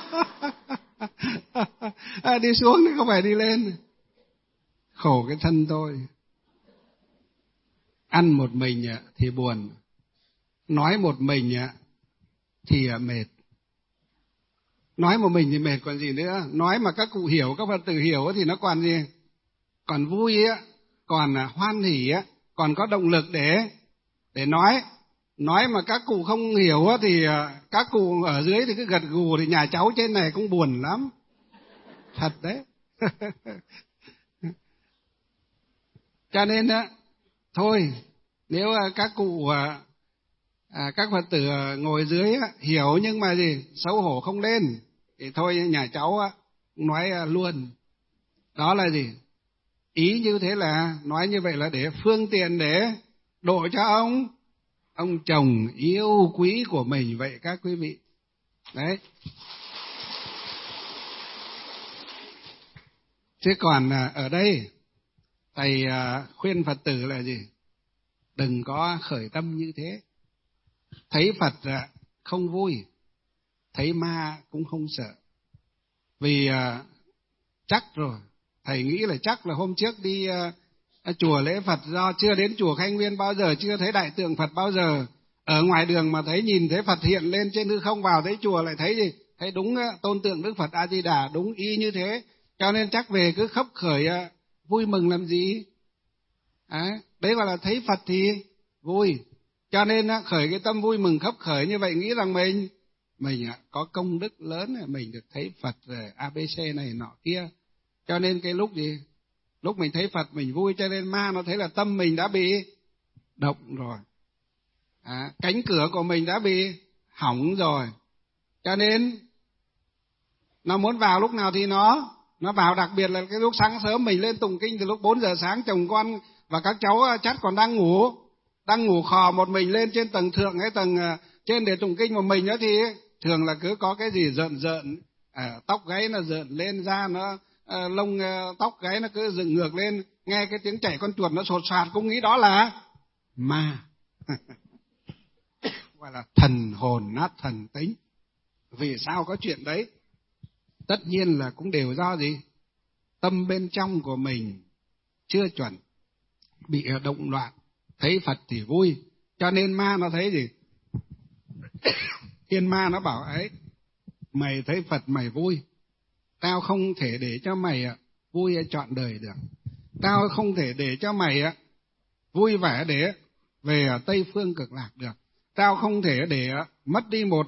Đi xuống thì không phải đi lên. Khổ cái thân tôi. Ăn một mình thì buồn. Nói một mình thì mệt. Nói một mình thì mệt còn gì nữa. Nói mà các cụ hiểu, các Phật tử hiểu thì nó còn gì? Còn vui á, còn hoan hỉ á, còn có động lực để nói. Nói mà các cụ không hiểu á thì các cụ ở dưới thì cứ gật gù thì nhà cháu trên này cũng buồn lắm. Thật đấy. Cho nên á, thôi, nếu các cụ các Phật tử ngồi dưới á, hiểu nhưng mà gì xấu hổ không lên thì thôi nhà cháu nói luôn. Đó là gì? Ý như thế là nói như vậy là để phương tiện để độ cho ông chồng yêu quý của mình vậy các quý vị. Đấy. Chứ còn ở đây thầy khuyên Phật tử là gì? Đừng có khởi tâm như thế. Thấy Phật không vui, thấy ma cũng không sợ. Vì chắc rồi, thầy nghĩ là chắc là hôm trước đi chùa lễ Phật, do chưa đến chùa Khánh Nguyên bao giờ, chưa thấy đại tượng Phật bao giờ. Ở ngoài đường mà nhìn thấy Phật hiện lên trên hư không, vào thấy chùa lại thấy gì? Thấy đúng tôn tượng Đức Phật A Di Đà, đúng y như thế. Cho nên chắc về cứ khấp khởi vui mừng làm gì? Đấy gọi là thấy Phật thì vui. Cho nên khởi cái tâm vui mừng khấp khởi như vậy, nghĩ rằng mình có công đức lớn, mình được thấy Phật rồi ABC này nọ kia. Cho nên cái lúc gì? Lúc mình thấy Phật mình vui, cho nên ma nó thấy là tâm mình đã bị động rồi. Cánh cửa của mình đã bị hỏng rồi. Cho nên nó muốn vào lúc nào thì nó vào, đặc biệt là cái lúc sáng sớm mình lên tụng kinh từ lúc 4 giờ sáng, chồng con và các cháu chắc còn đang ngủ khò một mình lên trên tầng thượng hay tầng trên để tụng kinh một mình đó, thì thường là cứ có cái gì rợn tóc gáy nó rợn lên, da nó lông tóc gáy nó cứ dựng ngược lên, nghe cái tiếng chảy con chuột nó sột soạt cũng nghĩ đó là ma. gọi là thần hồn nát thần tính. Vì sao có chuyện đấy? Tất nhiên là cũng đều do gì? Tâm bên trong của mình chưa chuẩn, bị động loạn, thấy Phật thì vui, cho nên ma nó thấy gì? Thiên ma nó bảo ấy, mày thấy Phật mày vui, tao không thể để cho mày vui trọn đời được. Tao không thể để cho mày vui vẻ để về Tây Phương Cực Lạc được. Tao không thể để mất đi một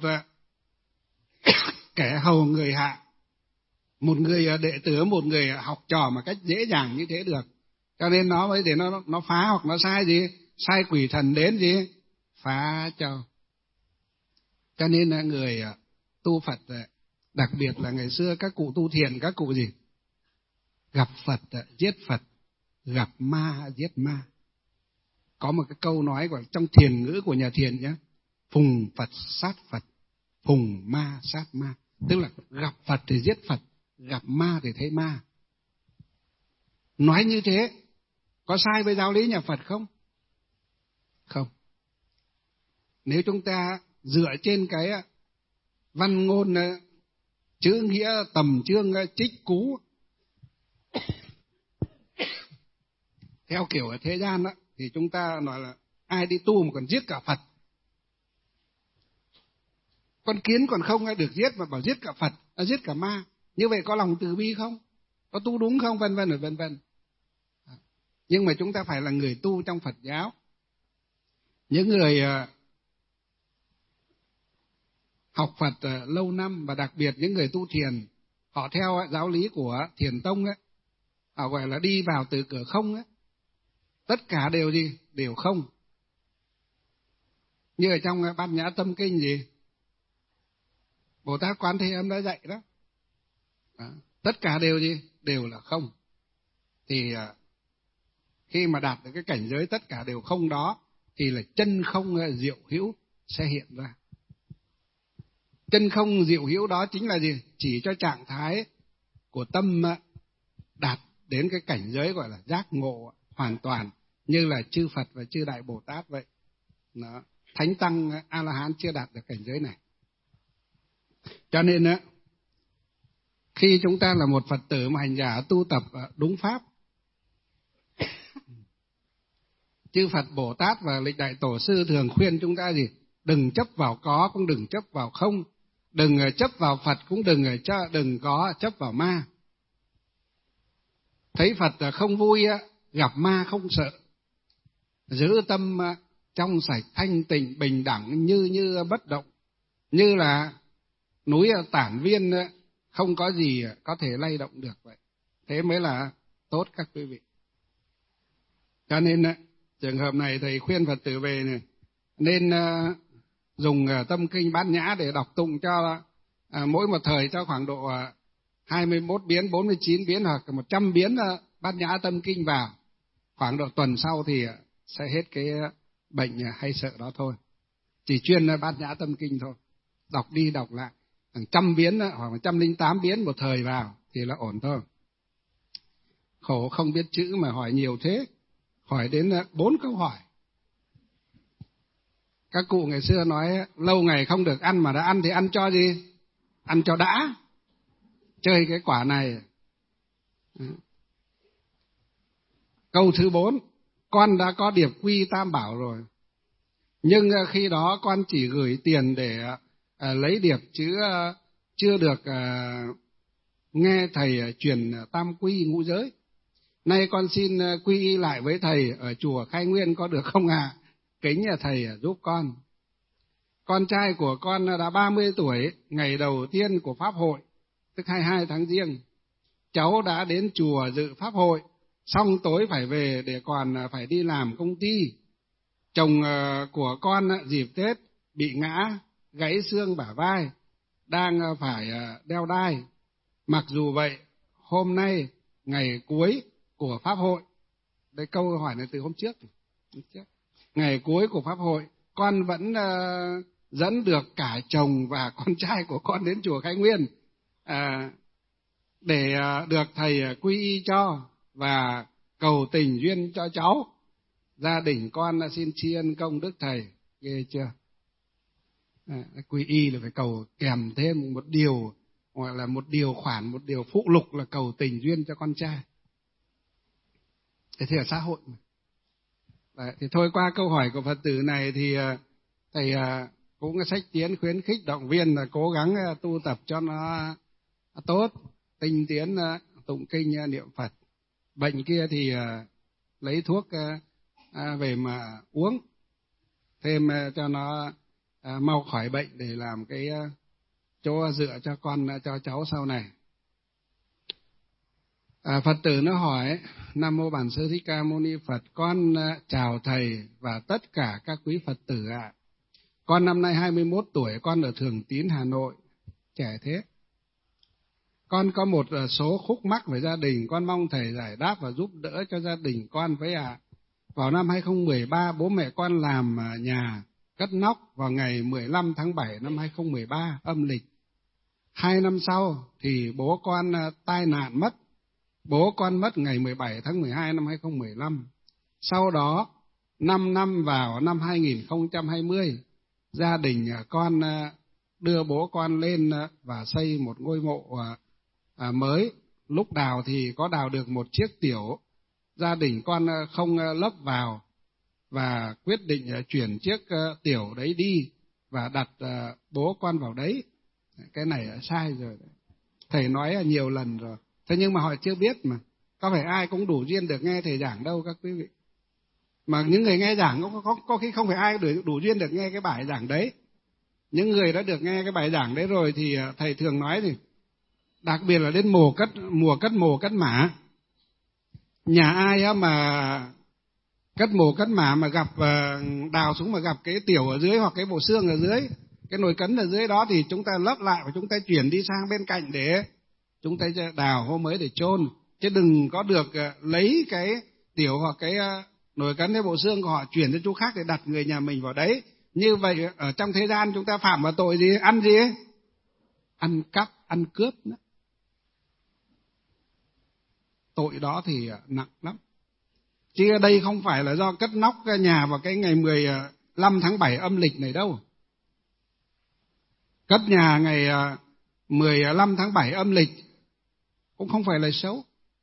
kẻ hầu người hạ, một người đệ tử, một người học trò mà cách dễ dàng như thế được. Cho nên nó mới để nó phá, hoặc nó sai gì? Sai quỷ thần đến gì? Phá cho. Cho nên là người tu Phật, đặc biệt là ngày xưa các cụ tu thiền, các cụ gì? Gặp Phật giết Phật, gặp ma giết ma. Có một cái câu nói của trong thiền ngữ của nhà thiền nhé: phùng Phật sát Phật, phùng ma sát ma. Tức là gặp Phật thì giết Phật, gặp ma thì thấy ma. Nói như thế có sai với giáo lý nhà Phật không? Không. Nếu chúng ta dựa trên cái văn ngôn chữ nghĩa tầm chương trích cú theo kiểu ở thế gian đó, thì chúng ta nói là ai đi tu mà còn giết cả Phật. Con kiến còn không được giết mà bảo giết cả Phật, giết cả ma. Như vậy có lòng từ bi không? Có tu đúng không? Vân vân vân vân. Nhưng mà chúng ta phải là người tu trong Phật giáo. Những người học Phật lâu năm, và đặc biệt những người tu thiền, họ theo giáo lý của Thiền Tông ấy, họ gọi là đi vào từ cửa không ấy. Tất cả đều gì? Đều không. Như ở trong Bát Nhã Tâm Kinh gì? Bồ Tát Quán Thế Âm đã dạy đó. Tất cả đều gì? Đều là không. Thì khi mà đạt được cái cảnh giới tất cả đều không đó, thì là chân không diệu hữu sẽ hiện ra. Chân không diệu hữu đó chính là gì? Chỉ cho trạng thái của tâm đạt đến cái cảnh giới gọi là giác ngộ hoàn toàn, như là chư Phật và chư Đại Bồ Tát vậy. Đó. Thánh Tăng A-la-hán chưa đạt được cảnh giới này. Cho nên khi chúng ta là một Phật tử mà hành giả tu tập đúng pháp, chư Phật Bồ Tát và lịch đại tổ sư thường khuyên chúng ta gì? Đừng chấp vào có, cũng đừng chấp vào không. Đừng chấp vào Phật, cũng đừng có chấp vào ma. Thấy Phật không vui, gặp ma không sợ. Giữ tâm trong sạch, thanh tịnh, bình đẳng, như bất động. Như là núi Tản Viên không có gì có thể lay động được vậy. Thế mới là tốt các quý vị. Cho nên trường hợp này thầy khuyên Phật tử về này, nên dùng tâm kinh Bát Nhã để đọc tụng cho mỗi một thời cho khoảng độ 21 biến, 49 biến hoặc 100 biến Bát Nhã tâm kinh vào. Khoảng độ tuần sau thì sẽ hết cái bệnh hay sợ đó thôi. Chỉ chuyên Bát Nhã tâm kinh thôi. Đọc đi đọc lại hàng trăm biến hoặc 108 biến một thời vào thì là ổn thôi. Khổ không biết chữ mà hỏi nhiều thế. Hỏi đến 4 câu hỏi. Các cụ ngày xưa nói lâu ngày không được ăn, mà đã ăn thì ăn cho gì? Ăn cho đã. Chơi cái quả này. Câu thứ 4, con đã có điệp quy Tam Bảo rồi, nhưng khi đó con chỉ gửi tiền để lấy điệp, chứ chưa được nghe thầy truyền tam quy ngũ giới. Nay con xin quy y lại với thầy ở chùa Khai Nguyên có được không ạ? Kính thầy giúp con. Con trai của con đã 30 tuổi, ngày đầu tiên của Pháp hội, tức 22 tháng Giêng. Cháu đã đến chùa dự Pháp hội, xong tối phải về để còn phải đi làm công ty. Chồng của con dịp Tết bị ngã, gãy xương bả vai, đang phải đeo đai. Mặc dù vậy, hôm nay ngày cuối của Pháp hội, đây câu hỏi này từ hôm trước. Ngày cuối của Pháp hội, con vẫn dẫn được cả chồng và con trai của con đến chùa Khai Nguyên để được thầy quy y cho và cầu tình duyên cho cháu. Gia đình con xin tri ân công đức thầy. Ghê chưa? Quy y là phải cầu kèm thêm một điều, gọi là một điều khoản, một điều phụ lục là cầu tình duyên cho con trai. Thế thì ở xã hội mà. Đấy, thì thôi qua câu hỏi của Phật tử này thì thầy cũng sách tiến khuyến khích động viên là cố gắng tu tập cho nó tốt, tinh tiến tụng kinh niệm Phật. Bệnh kia thì lấy thuốc về mà uống thêm cho nó mau khỏi bệnh để làm cái chỗ dựa cho con cho cháu sau này. Phật tử nó hỏi: Nam mô Bản Sư Thích Ca Mâu Ni Phật, con chào thầy và tất cả các quý Phật tử ạ. Con năm nay 21 tuổi, con ở Thường Tín, Hà Nội. Trẻ thế. Con có một số khúc mắc về gia đình, con mong thầy giải đáp và giúp đỡ cho gia đình con với ạ. Vào năm 2013, bố mẹ con làm nhà cất nóc vào ngày 15 tháng 7 năm 2013 âm lịch. 2 năm sau thì bố con tai nạn mất. Bố con mất ngày 17 tháng 12 năm 2015. Sau đó, 5 năm vào năm 2020, gia đình con đưa bố con lên và xây một ngôi mộ mới. Lúc đào thì có đào được một chiếc tiểu. Gia đình con không lấp vào và quyết định chuyển chiếc tiểu đấy đi và đặt bố con vào đấy. Cái này sai rồi. Thầy nói nhiều lần rồi. Thế nhưng mà họ chưa biết mà. Có phải ai cũng đủ duyên được nghe thầy giảng đâu các quý vị. Mà những người nghe giảng có khi không phải ai đủ duyên được nghe cái bài giảng đấy. Những người đã được nghe cái bài giảng đấy rồi thì thầy thường nói thì đặc biệt là đến mùa cất mả. Nhà ai mà cất mồ cất mả mà gặp đào xuống mà gặp cái tiểu ở dưới hoặc cái bộ xương ở dưới, cái nồi cấn ở dưới đó thì chúng ta lấp lại và chúng ta chuyển đi sang bên cạnh để chúng ta đào hô mới để chôn, chứ đừng có được lấy cái tiểu hoặc cái nồi cấn hay bộ xương của họ chuyển cho chỗ khác để đặt người nhà mình vào đấy. Như vậy ở trong thế gian chúng ta phạm vào tội gì? Ăn gì? Ăn cắp, ăn cướp nữa. Tội đó thì nặng lắm. Chứ đây không phải là do cất nóc nhà vào cái ngày 15 tháng 7 âm lịch này đâu. Cất nhà ngày 15 tháng 7 âm lịch cũng không phải là xấu.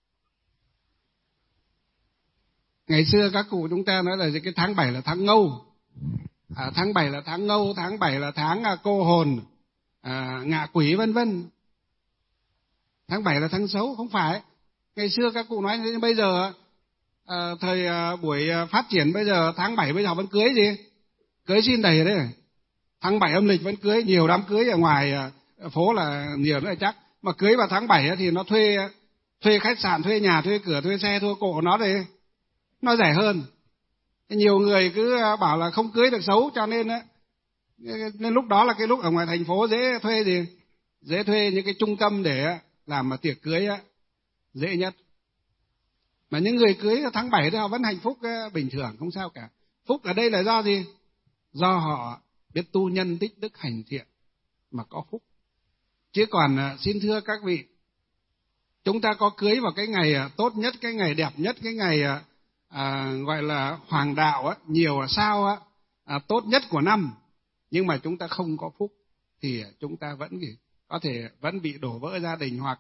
Ngày xưa các cụ chúng ta nói là cái tháng 7 là tháng Ngâu. Tháng 7 là tháng Ngâu, tháng 7 là tháng cô hồn, ngạ quỷ vân vân. Tháng 7 là tháng xấu, không phải. Ngày xưa các cụ nói nhưng bây giờ thời buổi phát triển bây giờ tháng 7 bây giờ vẫn cưới gì? Cưới xin đầy đấy. Tháng 7 âm lịch vẫn cưới, nhiều đám cưới ở ngoài phố là nhiều nữa chắc. Mà cưới vào tháng 7 thì nó thuê khách sạn, thuê nhà, thuê cửa, thuê xe, thuê cộ nó thì nó rẻ hơn. Nhiều người cứ bảo là không cưới được xấu cho nên lúc đó là cái lúc ở ngoài thành phố dễ thuê gì? Dễ thuê những cái trung tâm để làm mà tiệc cưới dễ nhất. Mà những người cưới tháng 7 thì họ vẫn hạnh phúc bình thường, không sao cả. Phúc ở đây là do gì? Do họ biết tu nhân tích đức hành thiện mà có phúc. Chứ còn xin thưa các vị, chúng ta có cưới vào cái ngày tốt nhất, cái ngày đẹp nhất, cái ngày gọi là hoàng đạo nhiều sao tốt nhất của năm, nhưng mà chúng ta không có phúc thì chúng ta vẫn có thể vẫn bị đổ vỡ gia đình hoặc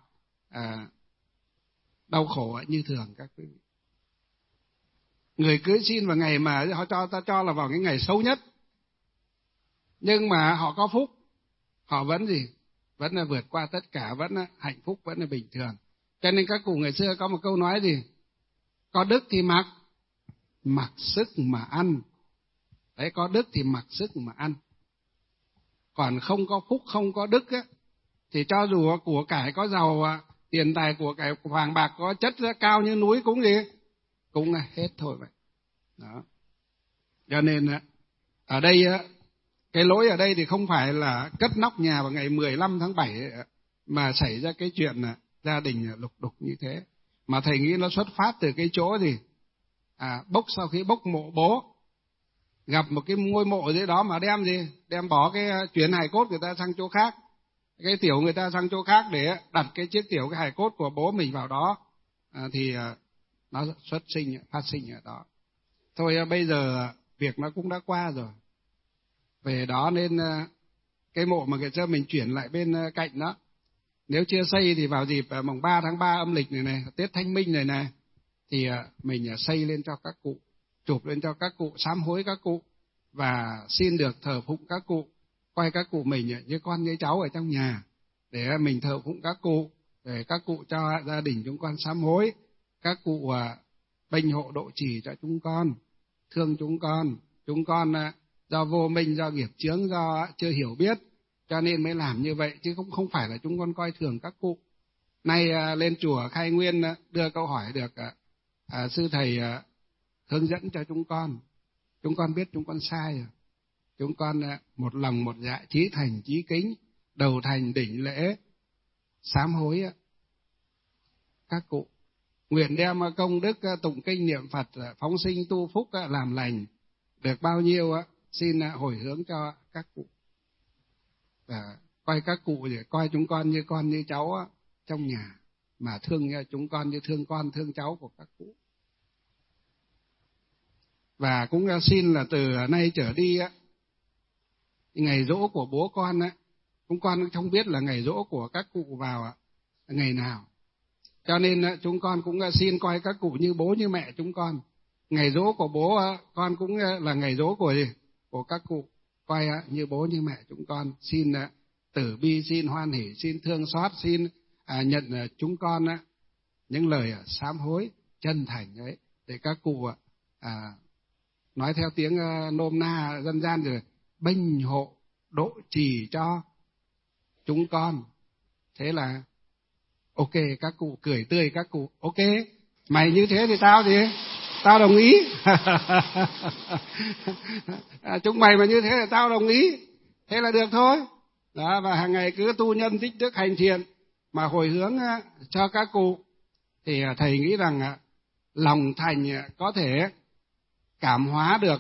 đau khổ như thường các quý vị. Người cưới xin vào ngày mà họ ta cho là vào cái ngày xấu nhất, nhưng mà họ có phúc, họ vẫn vẫn là vượt qua tất cả, vẫn là hạnh phúc, vẫn là bình thường. Cho nên các cụ ngày xưa có một câu nói gì? Có đức thì mặc sức mà ăn. Đấy, có đức thì mặc sức mà ăn. Còn không có phúc, không có đức thì cho dù của cải có giàu, tiền tài của cải vàng bạc có chất cao như núi cũng cũng là hết thôi vậy. Đó. Cho nên ở đây cái lỗi ở đây thì không phải là cất nóc nhà vào ngày 15 tháng 7 mà xảy ra cái chuyện gia đình lục đục như thế, mà thầy nghĩ nó xuất phát từ cái chỗ gì? Sau khi bốc mộ bố, gặp một cái ngôi mộ dưới đó mà đem bỏ cái chuyển hài cốt người ta sang chỗ khác, cái tiểu người ta sang chỗ khác để đặt cái chiếc tiểu cái hài cốt của bố mình vào đó, thì nó phát sinh ở đó. Thôi bây giờ việc nó cũng đã qua rồi, về đó nên cái mộ mà cho mình chuyển lại bên cạnh đó. Nếu chưa xây thì vào dịp mùng 3 tháng 3 âm lịch này, Tết Thanh Minh này, thì mình xây lên cho các cụ, chụp lên cho các cụ, sám hối các cụ và xin được thờ phụng các cụ, coi các cụ mình như con như cháu ở trong nhà, để mình thờ phụng các cụ, để các cụ cho gia đình chúng con sám hối, các cụ bênh hộ độ trì cho chúng con, thương chúng con do vô minh, do nghiệp chướng, do chưa hiểu biết cho nên mới làm như vậy, chứ không phải là chúng con coi thường các cụ. Nay lên chùa Khai Nguyên đưa câu hỏi được sư thầy hướng dẫn cho chúng con biết chúng con sai rồi. Chúng con một lòng một dạ, chí thành chí kính, đầu thành đỉnh lễ, sám hối các cụ, nguyện đem công đức tụng kinh niệm Phật, phóng sinh tu phúc, làm lành được bao nhiêu xin hồi hướng cho các cụ. Và coi các cụ để coi chúng con như cháu trong nhà, mà thương chúng con như thương con thương cháu của các cụ. Và cũng xin là từ nay trở đi ngày giỗ của bố con chúng con không biết là ngày giỗ của các cụ vào ngày nào, cho nên chúng con cũng xin coi các cụ như bố như mẹ chúng con. Ngày giỗ của bố con cũng là ngày giỗ của các cụ, coi như bố như mẹ chúng con. Xin từ bi, xin hoan hỷ, xin thương xót, xin nhận chúng con những lời sám hối chân thành ấy, để các cụ nói theo tiếng nôm na dân gian rồi, bênh hộ độ trì cho chúng con. Thế là ok, các cụ cười tươi, các cụ ok, mày như thế thì tao đồng ý. Chúng mày mà như thế thì tao đồng ý, thế là được thôi. Đó, và hàng ngày cứ tu nhân tích đức hành thiện mà hồi hướng cho các cụ, thì thầy nghĩ rằng lòng thành có thể cảm hóa được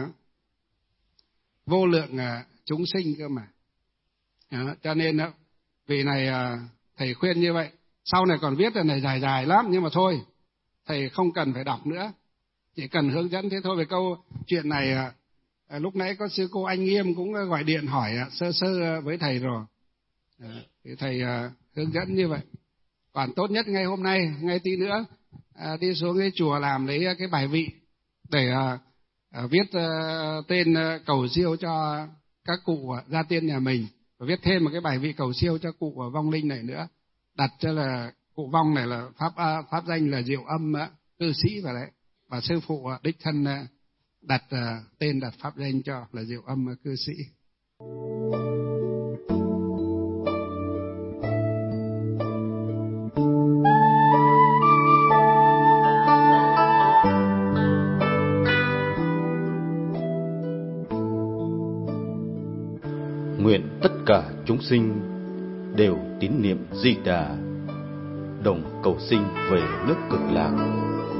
vô lượng chúng sinh cơ mà. Đó, cho nên vì này thầy khuyên như vậy. Sau này còn viết là này dài lắm, nhưng mà thôi, thầy không cần phải đọc nữa, chỉ cần hướng dẫn thế thôi. Về câu chuyện này lúc nãy có sư cô Anh Nghiêm cũng gọi điện hỏi sơ với thầy rồi, thì thầy hướng dẫn như vậy. Còn tốt nhất ngay hôm nay, ngay tí nữa đi xuống cái chùa làm lấy cái bài vị để viết tên cầu siêu cho các cụ gia tiên nhà mình, và viết thêm một cái bài vị cầu siêu cho cụ vong linh này nữa, đặt cho là cụ vong này là pháp danh là Diệu Âm cư sĩ vào đấy, và sư phụ đích thân đặt tên, đặt pháp danh cho là Diệu Âm cư sĩ. Nguyện tất cả chúng sinh đều tín niệm Di Đà, đồng cầu sinh về nước Cực Lạc.